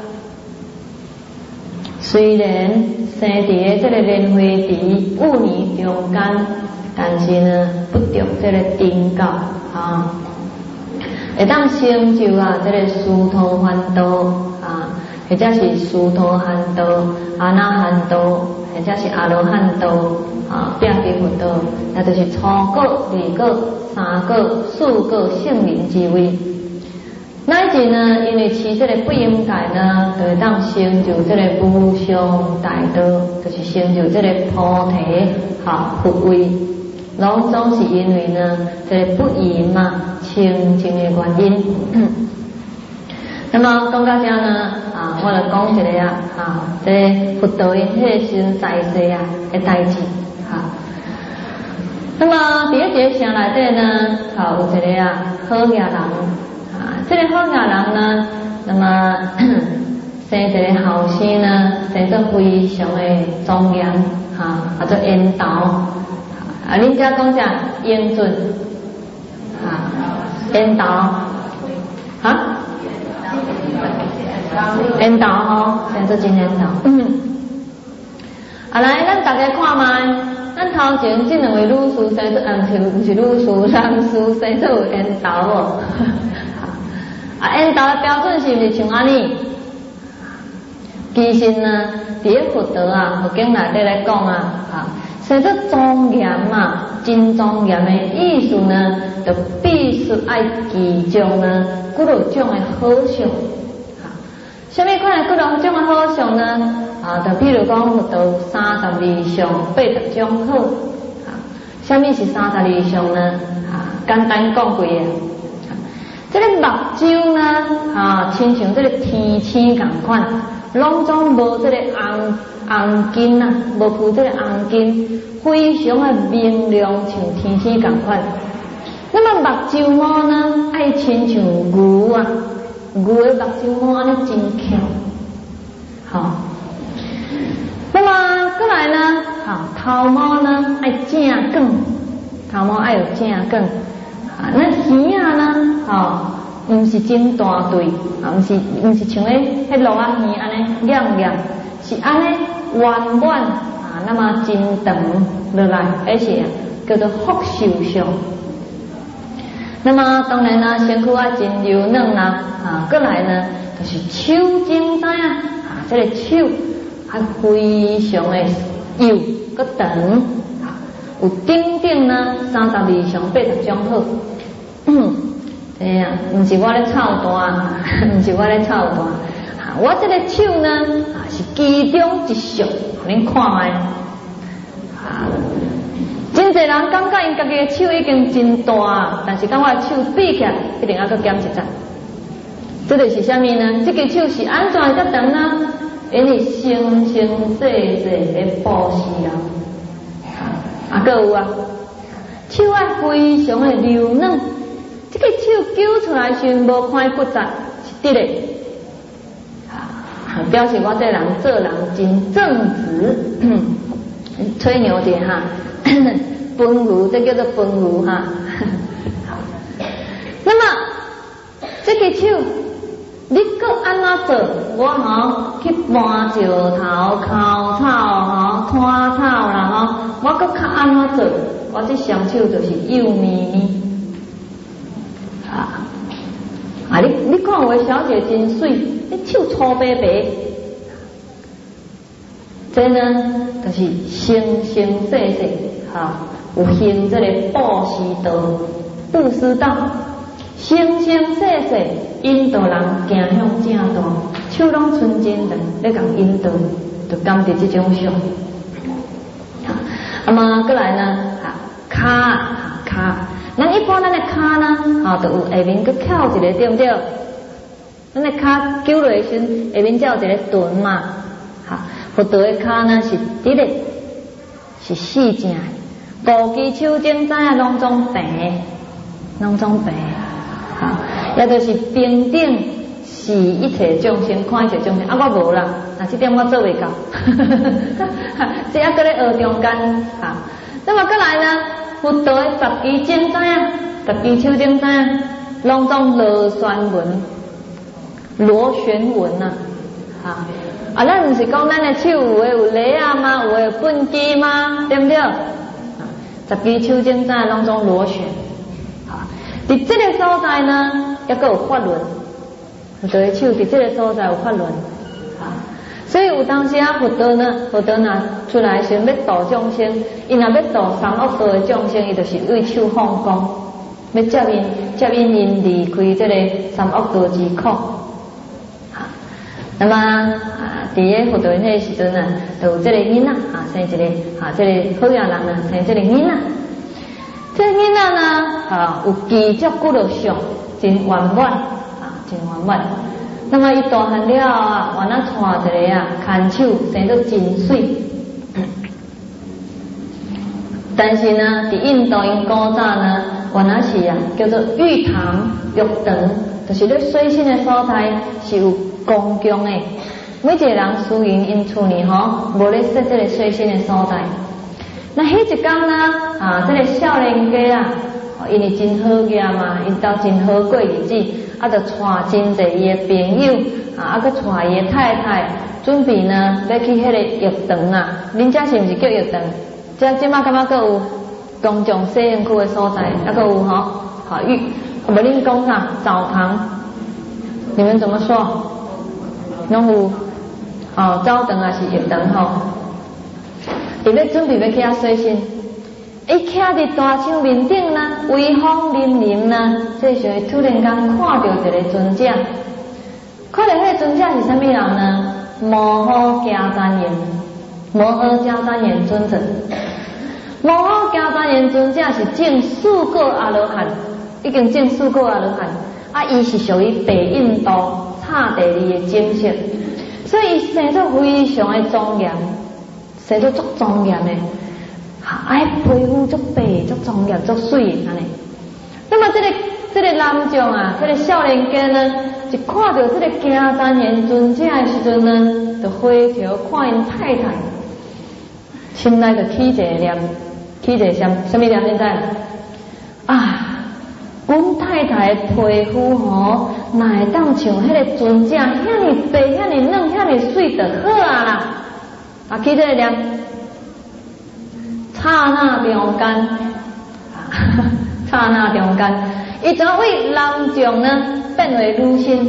虽然生伫这个莲花池五年中间，但是呢不着这个定教啊，会当成就啊这个殊陀洹道啊，或者是殊陀含道、阿那含道，或者是阿罗汉道啊，八地佛道，那就是初果、二果、三果、四果圣灵之位。乃至呢，因为持这个不应该呢，就会当成就这个无上大道，就是成就这个菩提哈佛位，拢总是因为呢，这个不淫嘛清净的原因。那么讲到这呢，啊，我来讲一个啊，啊，这佛道因迄个时在世啊的代志哈。那么第一个城内底呢，啊，有一个啊好野人。这个好野人呢，那么生一个后生呢，生得非常的庄严，哈，叫做缘投，啊，恁家讲啥？英俊，啊，缘投，啊， 缘投吼，现做真缘投。嗯，啊来，咱大家看卖，咱头前这两位女士生做，啊毋是毋是女士，男士生做有缘投无？啊，缘投的标准是毋是像安尼？其实呢，伫咧佛陀啊佛经内底来讲啊，啊，生做庄严嘛，真庄严的意思呢，就必须爱记中呢，几多种的好相。什么款的几多种的好相呢？啊，就譬如讲，佛陀三十二相八十种好。啊，什么是三十二相呢？啊，简单讲几个。这个目睭呢，啊，亲像这个天星同款。拢总无这个红红筋啊，无附这个红筋，非常的明亮，像天星同款。那么目睭毛呢，爱亲像牛啊，牛的目睭毛安尼真强，好。那么过来呢，好头毛呢爱正卷，头毛爱有正卷，啊，那耳啊呢，好。毋是真大对，啊，毋是毋是像迄迄鹿仔耳安尼亮亮，是安尼圆满啊，那么真长落来，而且啊叫做福寿相。那么当然啦，身躯啊真柔软啦，啊，过来呢就是手精知啊，啊，这个手还非常的幼个长，啊，有顶顶呢三十二相八十种好。嗯哎呀，毋是我咧操蛋，毋是我咧操蛋，啊，我这个手呢，啊是其中一项，互恁看卖，啊，真侪人感觉因家己的手已经真大，但是讲我的手比起来，一定要搁减一截。这就是啥物呢？这个手是安怎会遮长呢？因为生生世世的布施啊，啊，搁有啊，手啊非常的柔软。这个手揪出来时无看骨折，是直的，啊，表示我这人做人真正直，吹牛的哈，分牛这叫做分牛哈。那么这个手，你搁安怎做？我吼去搬石头、烤草、吼拖草啦吼，我搁较安怎做？我这双手就是幼咪咪。啊！啊！你你看我的小姐真水，你手粗白白，这呢就是生生世世哈，有行这个布施道、布施道，生生世世引导人行向正道，手拢纯真的咧讲引导，就感觉这种相。那么过来呢，啊，骹骹。咱一般咱的骹呢，啊，就有下面佮翘一个，对不对？咱的骹揪落时，下面才有一个臀嘛。哈，佛陀的骹呢是直的，是四正的，五支手指知啊，拢总平，拢总平。哈，也就是平等是一切众生，看一切众生。啊，我无啦，啊，这点我做袂到。这还搁咧学中间。哈，那么过来呢？佛陀的十支指知啊，十支手指知啊，拢总螺旋纹、螺旋纹呐，啊，啊，咱毋是讲咱的手有诶有螺啊吗？有诶有本机吗？对不对？十支手指知拢总螺旋，啊，伫这个所在呢，还佫有法轮，佛陀的手伫这个所在有法轮，啊。所以有当时啊，佛陀呢，佛陀若出来时要度众生，伊若要度三恶道的众生，伊就是为手放光，要接因接因因离开这个三恶道之苦。啊，那么啊，伫个佛陀迄个时阵啊，就有这个囡仔啊，生一个啊，这个好样人啊，生这个囡仔。这个囡仔呢，啊，有奇足几多相，真圆满啊，真圆满。那么伊大汉了啊，原来带一个啊，牵手生得真水。但是呢，伫印度因古早呢，原来是啊，叫做浴堂、浴堂，就是咧水深的所在是有公共的。每一个人私人因厝里吼，无咧设这个水深的所在。那迄一天呢，啊，这个少年家啊， 因为真好业嘛，因兜真好过日子，啊，就带真侪伊的朋友，啊，啊，佮带伊的太太，准备呢要去迄个浴场啊。恁遮是毋是叫浴场？遮即马感觉佮有公众洗身躯的所在，啊，佮有吼，好浴，无恁讲啥澡堂？你们怎么说？拢有，哦，澡堂也是浴场吼。伊要准备要去遐洗身。伊徛伫大树面顶呢，微风凛凛呢，这时候突然间看到一个尊者，看到迄个尊者是啥物人呢？摩诃迦旃延，摩诃迦旃延尊者。摩诃迦旃延尊者是证四个阿罗汉，已经证四个阿罗汉，啊，伊是属于北印度刹帝利的精神，所以伊生出非常的庄严，生出足庄严的。哎，皮肤足白、足庄严、足水安尼。那么这个这个男将啊，这个少年家呢，就看到这个迦旃延尊者的时阵呢，就回头看因太太，心内就起一个念，起一个什什么念？你知？啊，阮太太的皮肤吼，哪会当像迄个尊者遐尼白、遐尼嫩、遐尼水就好啊啦！啊，起这个念。刹那中间，刹那中间，伊转为男将呢变为女性。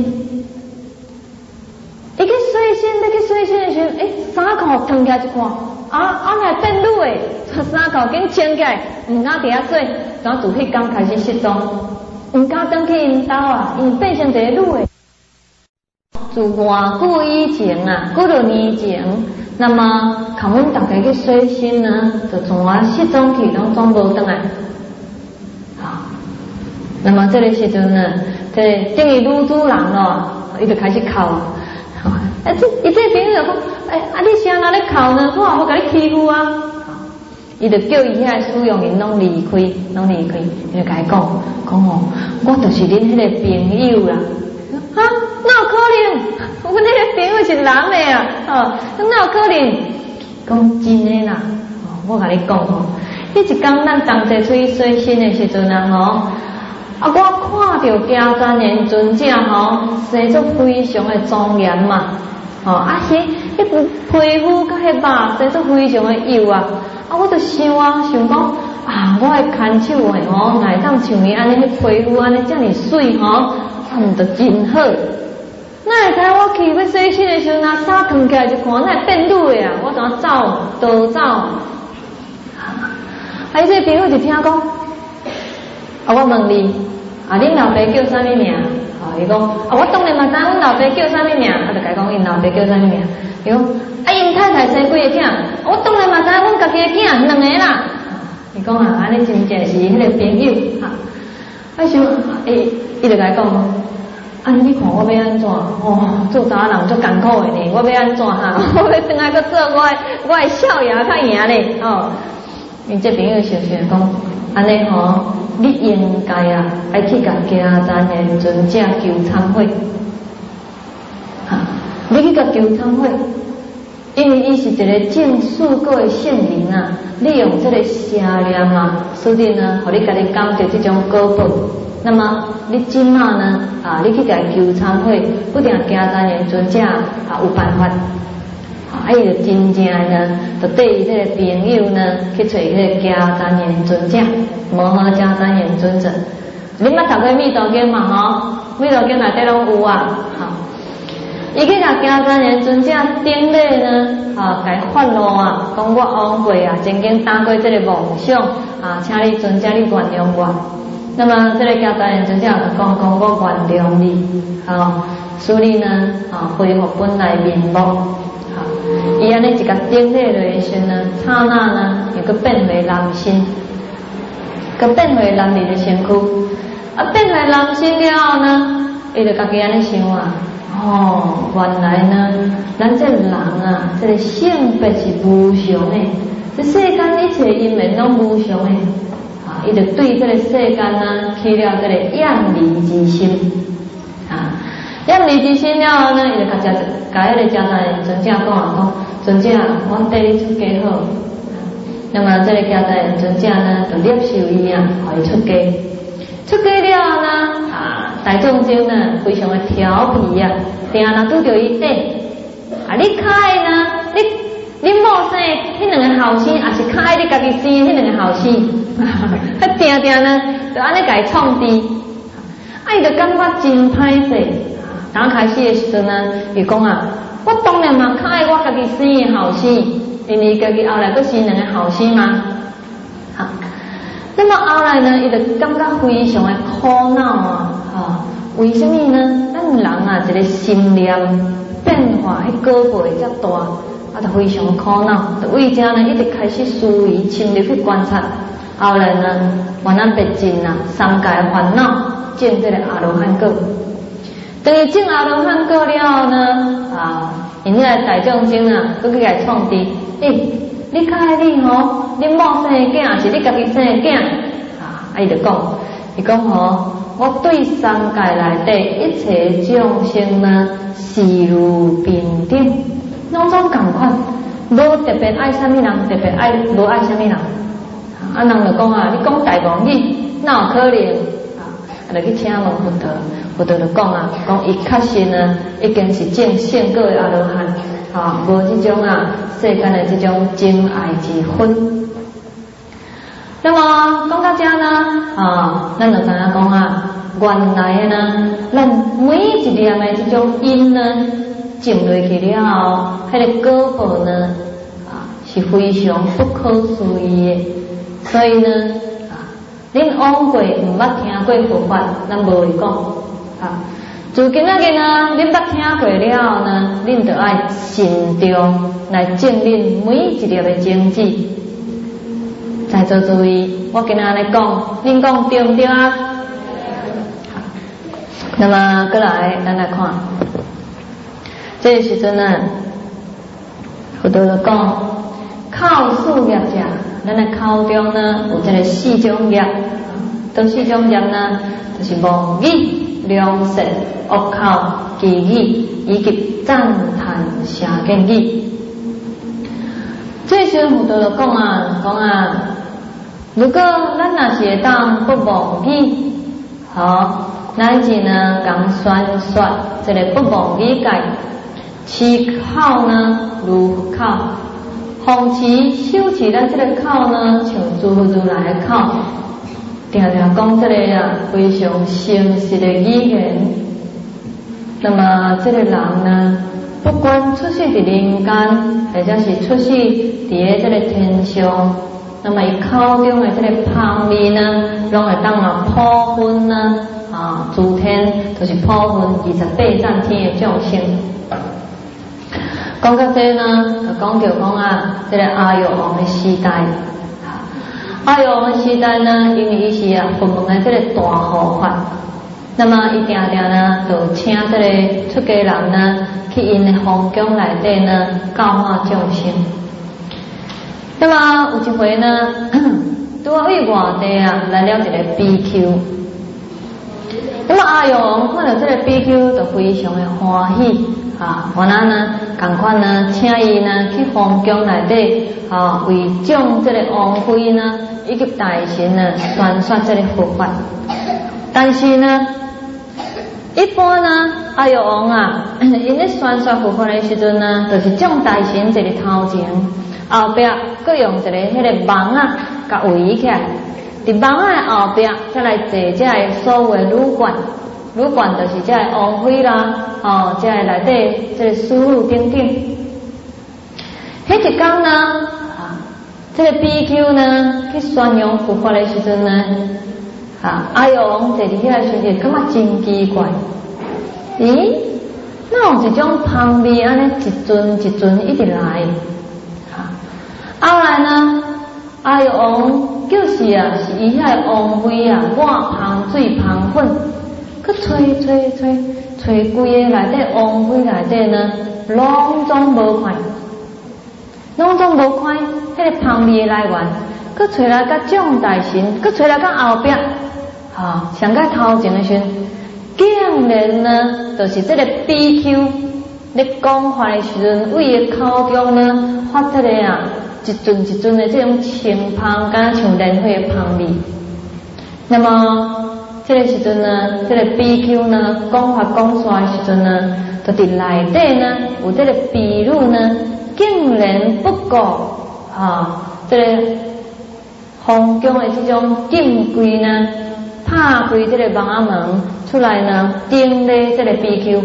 伊去洗身，咧去洗身的时候，诶，衫裤脱起来一看，啊啊，来变女诶，衫裤紧穿起来，唔敢伫遐洗，然后自迄天开始失踪，唔敢登去因兜啊，因变成一个女诶。自偌久以前啊，几多年前。那么，看阮大家去洗身呢，就从啊失踪去，拢总无转来。好，那么这个时阵呢，这等于女主人咯，伊就开始哭。哎，这伊这朋友就讲，哎，啊你啥人咧哭呢？我也无甲你欺负啊。伊就叫伊遐使用人拢离开，拢离开。伊就甲伊讲，讲哦，我就是恁迄个朋友啦。啊，哪有可能？阮迄个朋友是男的啊，哦，哪有可能？讲真的啦，哦，我甲你讲哦，迄一天咱同齐出去洗身的时阵啊，吼，啊，我看到迦旃延尊者吼，生出非常的庄严嘛，哦，啊，迄迄皮肤甲迄肉生出非常的幼啊，啊，我就想啊，想讲啊，我的牵手的吼，哪会当像伊安尼，迄皮肤安尼遮尔水吼。嗯，就真好。那会知我去要洗身的时候，拿衫脱起来就看，那会变女的啊！我怎走？倒走？啊，伊这朋友就听讲，啊，我问你，啊，恁老爸叫啥物名？啊，伊讲，啊，我当然嘛知阮老爸叫啥物名，啊，就甲伊讲，因老爸叫啥物名？伊讲，啊，因太太生几个囝？我当然嘛知阮家己的囝两个啦。伊讲啊，安尼真正是迄个朋友哈。啊，想，伊伊就甲伊讲。啊！你看我要安怎？哦，做查人足艰苦的呢，我要安怎哈？我要转来去做我的我的少爷较赢咧哦。因这朋友想想讲，安尼吼，你应该啊，爱去甲迦旃延尊者求忏悔，哈，你去甲求忏悔，因为伊是一个正四果的圣人啊，利用这个邪念啊，所以呢，互你家己感到这种果报。那么你即马呢？啊，你去甲求忏悔，不定迦旃延尊者啊有办法。啊，伊就真正呢，就对伊这个朋友呢，去找迄个迦旃延尊者，摩诃迦旃延尊者。你捌读过《密道经》嘛？吼，《密道经》内底拢有啊。好，伊去甲迦旃延尊者顶礼呢，啊，甲伊发露啊，讲我枉过啊，曾经打过这个妄想啊，请你尊者你原谅我。那么这个迦旃延尊者就讲讲我原谅你，好，使你呢啊恢复本来面目，好，伊安尼一个顶礼落的时呢，刹那呢又个变回男性，个变回男人的身躯，啊变回男性了后呢，伊就家己安尼想啊，哦，原来呢，咱这人啊，这个性别是无常的，这世间一切因缘拢无常的。伊就对这个世间呢起了这个厌离之心，啊，厌离之心了后呢，伊就甲只甲迄个迦旃延尊者讲啊，讲尊者，我缀你出家好。 那么这个交代尊者呢，就接受伊啊，互伊出家。出家了呢，啊，大众经呢非常的调皮啊，定若拄着伊底，啊，你较爱呢，你你某生迄两个后生，也是较爱你家己生迄两个后生，迄定定呢，就安尼甲伊创治，啊，伊就感觉真歹势。刚开始的时阵呢，伊讲啊，我当然嘛较爱我家己生的后生，因为家己后来佫生两个后生嘛。好，那么后来呢，伊就感觉非常的苦恼啊，啊，为什么呢？咱人啊，一个心念变化，迄果报遮大，啊，就非常苦恼。就为遮呢，一直开始思维、深入去观察。后来呢，原来别尽啊，三界烦恼，证这个阿罗汉果。等于证阿罗汉果了后呢，啊，因迄个大众经啊，佮去来创治，诶，你较爱你吼，你某生的囝是你家己生的囝，啊，啊伊就讲，伊讲吼，我对三界内底一切众生呢，视如平等，拢总共款，无特别爱啥物人，特别爱无爱啥物人，啊，人就讲啊，你讲大王语，哪有可能？啊，就去请问佛陀。佛陀就讲啊，讲伊确实呢，已经是证圣果的阿罗汉，啊，无这种啊世间的这种真爱之分。那么讲到这呢，啊，咱就知影讲啊，原来的呢，咱每一念的这种因呢，种落去了后，迄、那个果报呢，啊，是非常不可思议的。所以呢，啊，恁往过毋捌听过佛法，咱无会讲。啊，自今仔日呢，恁捌听过了后呢，恁就爱慎重来证恁每一粒的经济。在座诸位，我今仔日讲，恁讲对唔对啊？好，那么过来，咱来看，这个时阵呢，佛陀就讲，靠四业者，咱的口中呢有这个四种业，都四种业呢，就是妄语。良舌、恶口、绮语以及赞叹邪见语。这时佛陀就讲啊，讲啊，如果咱若是会当不妄语，好，乃至呢讲宣说这个不妄语界，持口呢如佛口，奉持修持咱这个口呢，像诸佛如来的口。定定讲这个啊，非常诚实的语言。那么这个人呢，不管出世伫人间，或者是出世伫这个天上，那么伊口中的这个香味呢，拢会当啊普分呢啊，诸天就是普分二十八赞天的众生。讲到这呢，就讲到讲啊，这个阿育王的时代。阿育王的时代呢，因为伊是啊佛门的这个大护法，那么伊定定呢就请这个出家人呢去因的皇宫内底呢教化众生。那么有一回呢，拄啊为外地啊来了一个 B Q， 那么阿育王看到这个 B Q 就非常的欢喜啊，原来呢赶快呢请伊呢去皇宫内底啊，为将这个王妃呢。以及大神呢宣说这个佛法，但是呢，一般呢，阿育王啊，因咧宣说佛法的时阵呢，就是将大神坐伫头前，后壁佮用一个迄个网啊，甲围起来，伫网啊的后壁再来坐这个所有的女官，女官就是这个王妃啦，哦，这个内底这个师傅等等。迄一天呢。这个 B Q 呢，去宣扬佛法的时阵呢，啊，阿育王坐伫遐个时阵，感觉真奇怪。咦，哪有一种香味安尼一阵一阵一直来？啊，后来呢，阿育王就是啊，是伊遐个王妃啊，抹香水香粉，去吹吹吹吹规个内底王妃内底呢，拢总无看。拢总无看迄个香味的来源，佮找来甲众大神，佮找来甲后壁，哈，上甲头前的时，竟然呢，就是这个 B Q 咧讲话的时阵，为伊口中呢发出个啊一阵一阵的这种清香，敢若像莲花的香味。那么这个时阵呢，这个比丘呢讲法讲煞的时阵呢，就伫内底呢有这个比喻呢，竟然不顾啊，这个皇宫的这种禁规呢，拍开这个网仔门出来呢，顶礼这个比丘。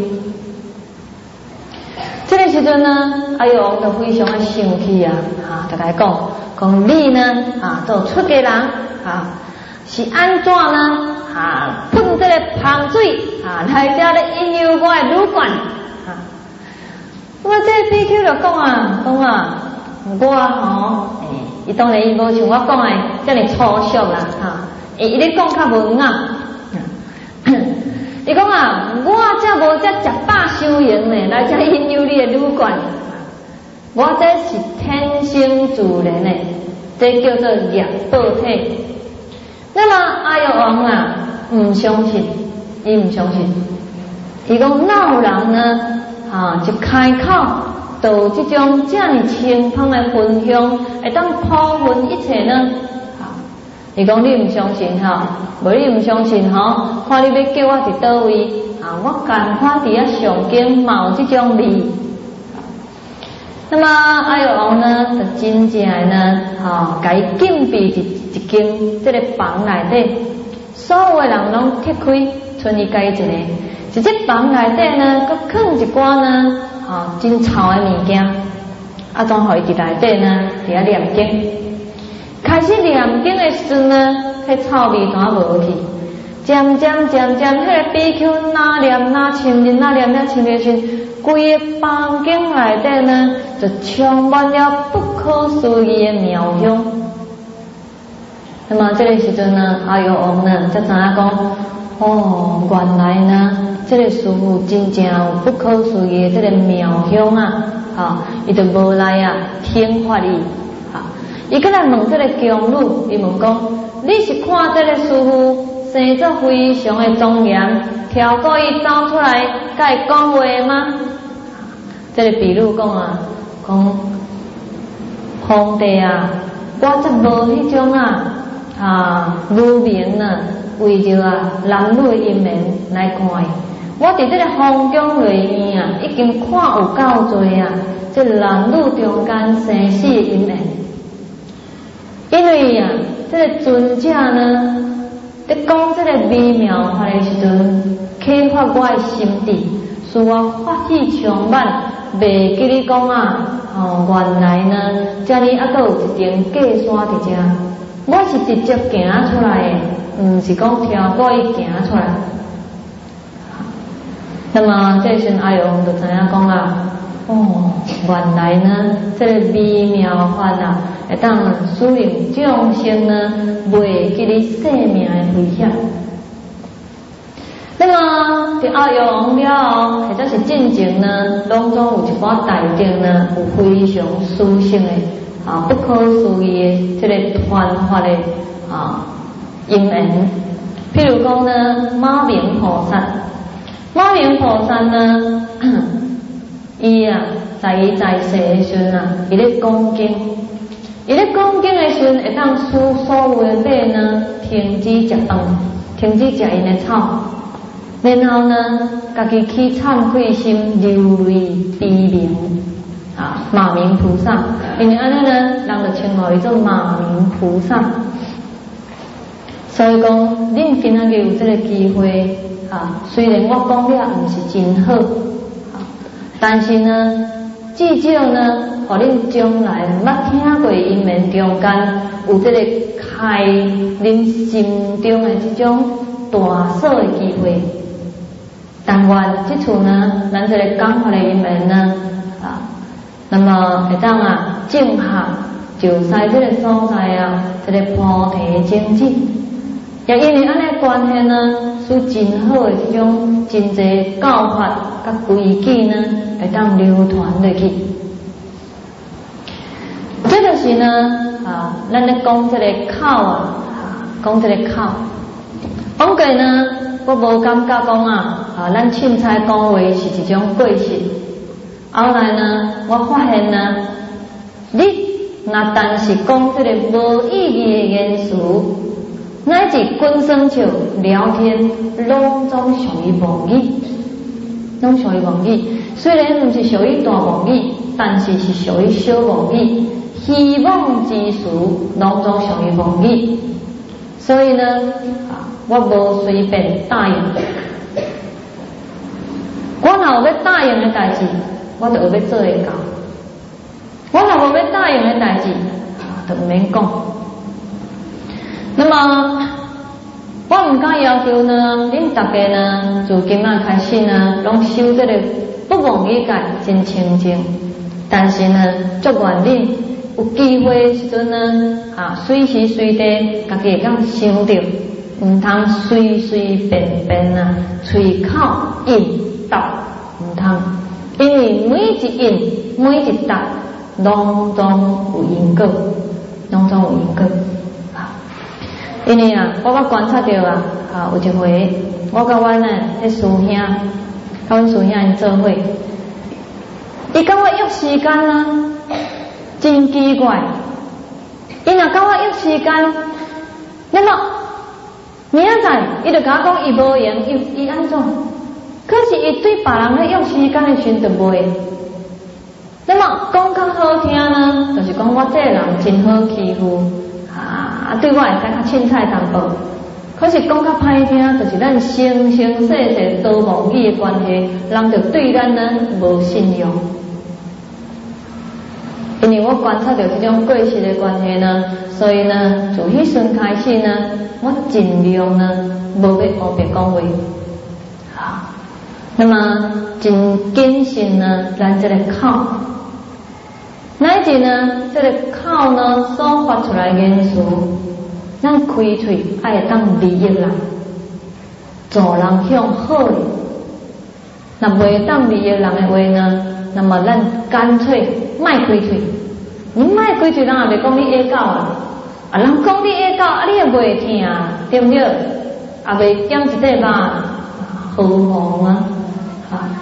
这个时阵呢，哎呦，就非常的生气啊！啊，就甲伊讲，讲你呢啊，做出家人啊，是安怎呢？啊，喷这个香水啊，来遮咧引诱我的女眷啊。那么这个比丘就讲啊，讲啊，我吼，伊当然伊无像我讲的遮尔粗俗啦，哈，伊伊咧讲较文啊。伊讲啊，我这无这食饱修行呢，来这引诱你的女眷，我这是天生自然的，这叫做业报体。那么阿育王啊，唔相信，伊唔相信，伊讲哪有人呢？啊，一开口就这种这样清芳的芬香，会当普遍一切呢？伊讲你唔相信哈，无你唔相信吼，看你要叫我伫倒位啊，我赶快伫遐上经嘛有这种味。那么阿育王呢，就真正的呢，吼，甲伊禁闭一一间这个房内底，所有的人拢拆开，剩伊家己一个。一这房内底呢，佮放一寡呢，吼，真臭的物件，啊，总互伊伫内底呢，伫遐念经。开始念经的时阵呢，迄臭味全无去，渐渐渐渐，迄个比丘哪念哪深入，哪念哪深入深，规个房间内底呢，就充满了不可思议的妙香。那么这个时阵呢，阿育王呢，才知影讲，哦，原来呢，这个师父真正有不可思议的这个妙香啊，哈，伊就无来啊，听法伊。伊搁来问这个宫女，伊问讲：你是看这个师父生作非常的庄严，跳过伊走出来，甲伊讲话吗？这个比喻讲啊，讲皇帝啊，我则无迄种啊啊女明啊，为着啊男女姻缘来看伊。我伫这个皇宫内面啊，已经看有够多啊，这男女中间生死的姻缘。因为啊，这个尊者呢，在讲这个微妙法的时阵，启发我的心智，使我法喜充满，袂记你讲啊，哦，原来呢，这里还阁有一条隔山伫遮，我是直接行出来的，唔是讲跳过伊行出来。那么这时阿育王就知影讲啊，哦，原来呢，这个微妙法啊。会当使令众生呢袂记哩生命的危险。那么伫阿育王了后，或者是进前呢，拢总有一寡大定呢，有非常殊胜的啊不可思议的这个传法的啊因缘。譬如讲呢，马明菩萨，马明菩萨呢，伊啊在伊在世的时阵啊，伊咧讲经。伊咧讲经的时阵，会当使所有的马呢停止食饭，停止食因的草，然后呢，家己去忏悔心，流泪悲鸣啊，马明菩萨。因为安尼呢，人就称呼伊做马明菩萨。所以讲，恁今仔日有这个机会啊，虽然我讲了毋是真好，啊，但是呢，至少呢。互恁将来捌听过因缘中间有这个开恁心中的这种大锁的机会，但愿这次呢，咱这个讲法的因缘呢，啊，那么会当啊正合就在这个所在啊，这个菩提精进，也因为安尼关系呢，使真好的这种真济教法甲规矩呢，会当流传落去。这就是呢，啊，咱咧讲这个口啊，讲这个口。往过呢，我无感觉讲啊，啊，咱凊彩讲话是一种过失。后来呢，我发现呢，你那但是讲这个无意义的言辞，乃至君生笑聊天，拢总属于妄语，拢属于妄语。虽然不是属于大妄语，但是是属于小妄语。希望之事，拢总属于妄语。所以呢，啊，我无随便答应。我若有要答应的代志，我就有要做会到。我若无要答应的代志，啊，就唔免讲。那么，我唔敢要求呢，恁大家呢，自今仔开始呢，拢修这个不妄语戒，真清净。但是呢，祝愿恁有机会时阵呢，啊，随时随地，家己会当想到，唔通随随便便啊，随口应答，唔通，因为每一应每一答，拢总有因果，拢总有因果。啊，因为啊，我捌观察到啊，啊，有一回，我甲阮呢，迄师兄，甲阮师兄因做伙，伊甲我约时间啊。真奇怪，伊若甲我约时间，那么明仔载伊就甲我讲伊无闲，伊伊安怎？可是伊对别人咧约时间的时阵就袂。那么讲较好听呢，就是讲我这个人真好欺负，啊，对我会使较凊彩淡薄。可是讲较歹听，就是咱生生世世多妄语的关系，人就对咱呢无信用。因为我观察到这种过失的关系呢，所以呢，从迄阵开始呢，我尽量呢，无要胡别讲话。好，那么真谨慎呢，咱这个口，乃至呢，这个口呢所发出来的言辞，咱开嘴爱当利益人，助人向好的。那袂当利益人的话呢，那么咱干脆卖开嘴。你卖开嘴，人也袂讲你恶狗啊，啊，人讲你恶狗，啊，你也袂听，对不对？也袂减一块肉，何妨啊？啊，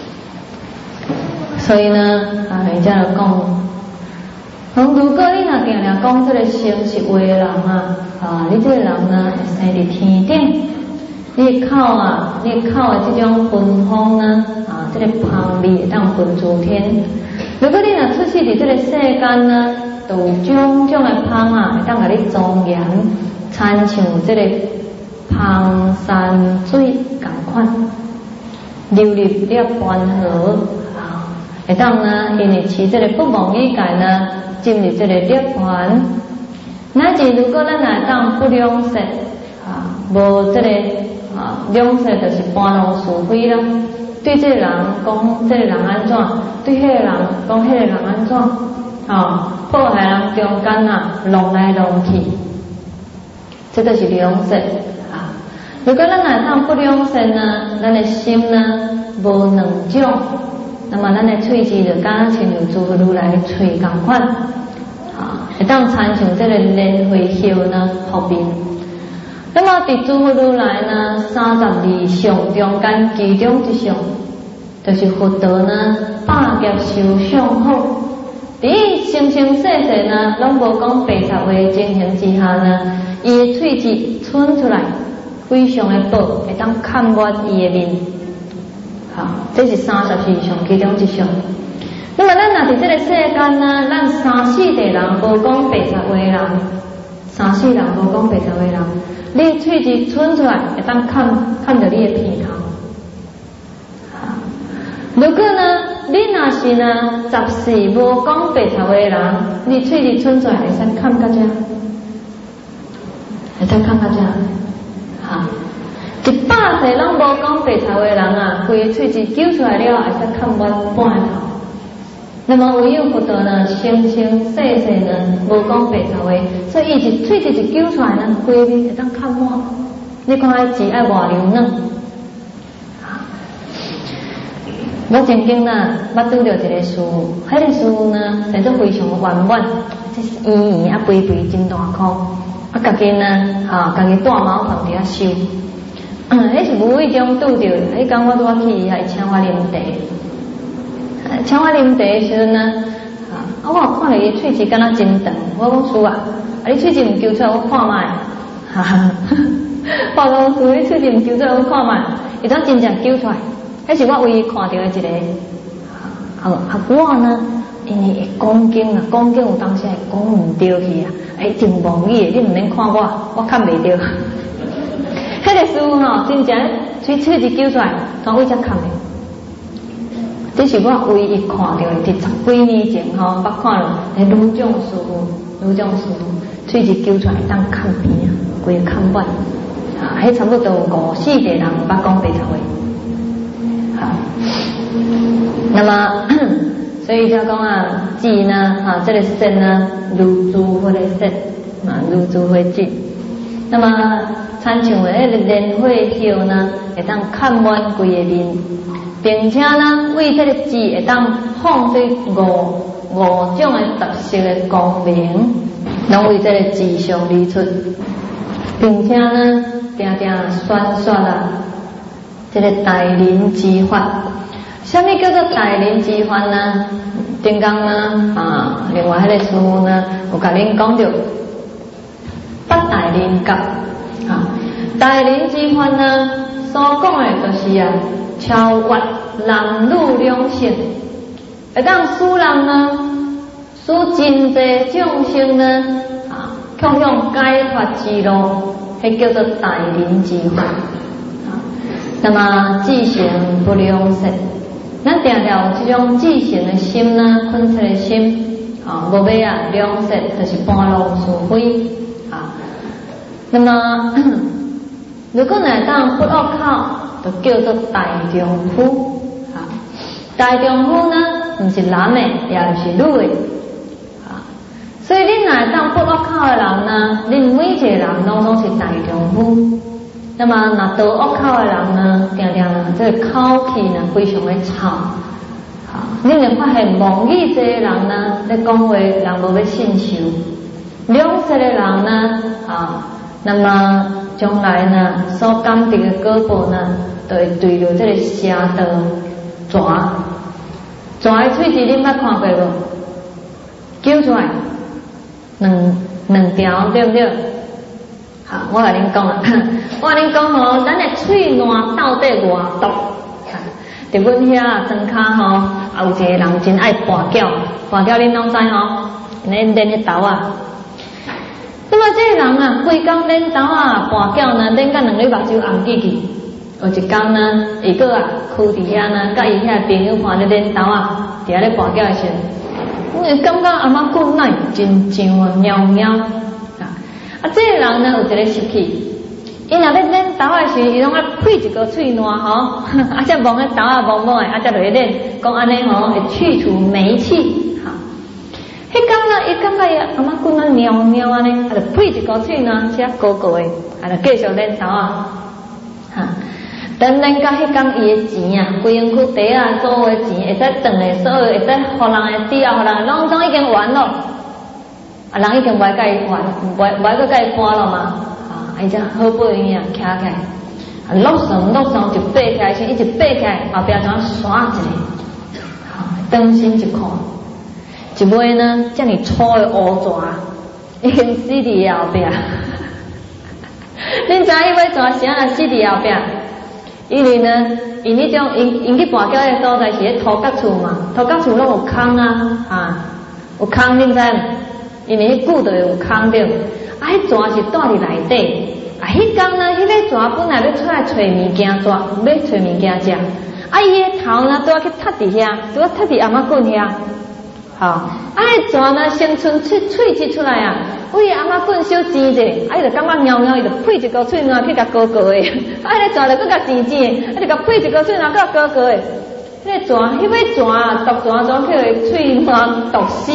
所以呢，啊，人家就讲，如果你若定定讲这个诚实话的人啊，啊，你这个人呢，会生伫天顶。你口啊，你口的这种芬芳呢，啊，这个香味会当分诸天。如果你若出世伫这个世间呢，都有种种的香啊，会当甲你庄严，参像这个香山水同款，流入了欢河啊，会当呢，因为持这个不妄语戒呢，进入这个涅槃。乃至如果咱来当不两舌啊，无这个。啊，两舌就是搬弄是非啦。对这个人讲，这个人安怎？对迄个人讲，迄个人安怎？啊，迫害人中间啊，弄来弄去，这就是两舌啊。如果咱来当不两舌呢，咱的心呢无两种，那么咱的喙齿就敢亲像诸佛如来的喙同款，啊，会当参像这个莲花叶呢后面。那么，伫诸佛如来呢，三十二相中间，其中一相，就是佛陀呢，百劫受相好。伫生生世世呢，拢无讲白贼话情形之下呢，伊的喙齿伸出来，非常的薄，会当看抹伊的面。好，这是三十二相其中一相。那么，咱若伫这个世间呢，咱三四代人无讲白贼话的人，三四人无讲白贼话的人。你喙齿伸出来，会当看看到你的鼻头。如果呢，你若是呢，十四无讲白贼话的人，你喙齿伸出来会使看到这，会使看到这。哈，一百岁拢无讲白贼话的人啊，规个喙齿揪出来了，会使看我半个头。那么唯有佛陀呢，生生世世呢，无讲白贼话，所以伊一喙齿一揪出来呢，规面会当看满。你看迄字爱偌流软。我曾经呢，捌拄到一个师傅，迄个师傅呢，生得非常圆满，即是圆圆啊肥肥真大颗，啊家己呢，哈，家己带茅棚伫遐修。嗯，迄是无意中拄到，迄天我拄去，伊还请我啉茶。请我啉茶的时候呢，啊， 啊，我看了伊喙齿敢若真长，我讲师啊，啊你喙齿唔揪出来，我看卖，哈哈，我讲师，你喙齿唔揪出来，我看卖，伊当真正揪出来，迄是我唯一看到的一个。啊啊，我呢，因为会讲经啊，讲经有当时会讲唔对去啊，哎，真无语的，你唔免看我，我看袂到。迄个师傅吼，真正喙喙齿揪出来，从位才看的。这是我唯一看到的，伫十几年前吼，捌看了迄卢仲师傅，卢仲师傅喙齿揪出来当看边啊，规个看板啊，迄差不多五四个人捌讲白头话。好，那么所以就讲啊，记呢啊，这个身呢，如珠或者身啊，如珠会记。那么参像的迄个莲花叶呢，会当看满规个面。并且呢，为这个字会当放出五五种的特色的光明，拢为这个字上而出，并且呢，定定宣说啊，这个大灵之法。什么叫做大灵之法呢？顶刚呢啊，另外迄个师傅呢，有甲恁讲着八大灵觉啊，大灵之法呢，所讲的就是啊。超越男女两性，会当使人呢，使真济众生呢啊，向向解脱之路，迄叫做大灵之法。啊，那么自性不良识，咱定定有这种自性的心呢，困出的心啊，无要啊，良识就是半路是非啊。那么如果乃当不恶口。就叫做大丈夫啊！大丈夫呢，唔是男的，也唔是女的啊。所以恁若当不恶口的人呢，恁每一个人拢拢是大丈夫。那么若道恶口的人呢，定定呢，这个口气呢非常的臭啊。恁会发现妄语这个人呢，在讲话人无要信受；良识的人呢啊，那么将来呢，所感得的果报呢。就会对着这个邪道蛇，蛇的喙齿恁捌看过无？揪出来两两条，对不对？好，我甲恁讲啊，我甲恁讲吼，咱的喙烂到底偌毒？伫阮遐庄骹吼，有一个人真爱跋筊，跋筊恁拢知吼，恁练迄豆啊。那么这个人啊，规工练豆啊，跋筊呢，练到两日目睭红起去。有一天呢，伊个啊，跍伫遐呢，甲伊遐朋友看咧练豆啊，伫遐咧跋筊的时候，因为感觉阿妈骨奶真痒啊，喵喵啊！啊，这个人呢有一个习气，伊若咧练豆的时候，伊拢爱呸一个喙烂吼，啊，才摸个豆啊，摸摸的，啊，才落去练，讲安尼吼会去除霉气，哈。迄天呢，伊感觉伊阿妈骨奶喵喵安尼，啊，就呸一个喙烂，只高高的，啊，就继续练豆啊，哈。等咱到迄天伊的钱啊，规营区地啊，所有的钱会使转的，所有会使互人的抵押，互人拢总已经完了，啊，人已经袂甲伊还，袂袂搁甲伊搬了嘛，啊，伊只好不容易啊，徛起来，啊，落上落上就爬起来，先一直爬起来，后壁怎刷一个，好，当心一看，一尾呢，遮尔粗的乌蛇，已经死伫后壁，恁知影伊要蛇啥啊死伫后壁？因为呢，因迄种因因去跋筊的所在是咧土角厝嘛，土角厝拢有空啊，啊，有空恁知？因为迄久就有空着，啊，迄蛇是住伫内底，啊，迄天呢，迄个蛇本来要出来找物件抓，要找物件食，啊，伊个头呢都要去踢伫遐，都要踢伫阿妈棍遐，好，啊，迄蛇呢先伸喙喙齿出来啊。为阿妈棍小尖者，啊，伊就感觉喵喵，伊就呸一个喙烂去甲高高的，啊，迄个蛇就搁甲尖尖的，啊，就甲呸一个喙烂搁高高的，迄个蛇，迄尾蛇啊，毒蛇蛇叫伊喙烂毒死。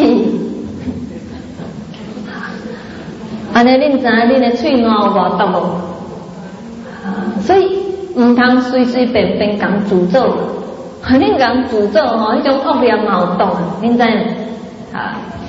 安尼恁知影恁的喙烂有偌毒无？啊，所以唔通随随便便讲诅咒，恁讲诅咒吼，迄种恶业嘛有毒，恁知影？啊。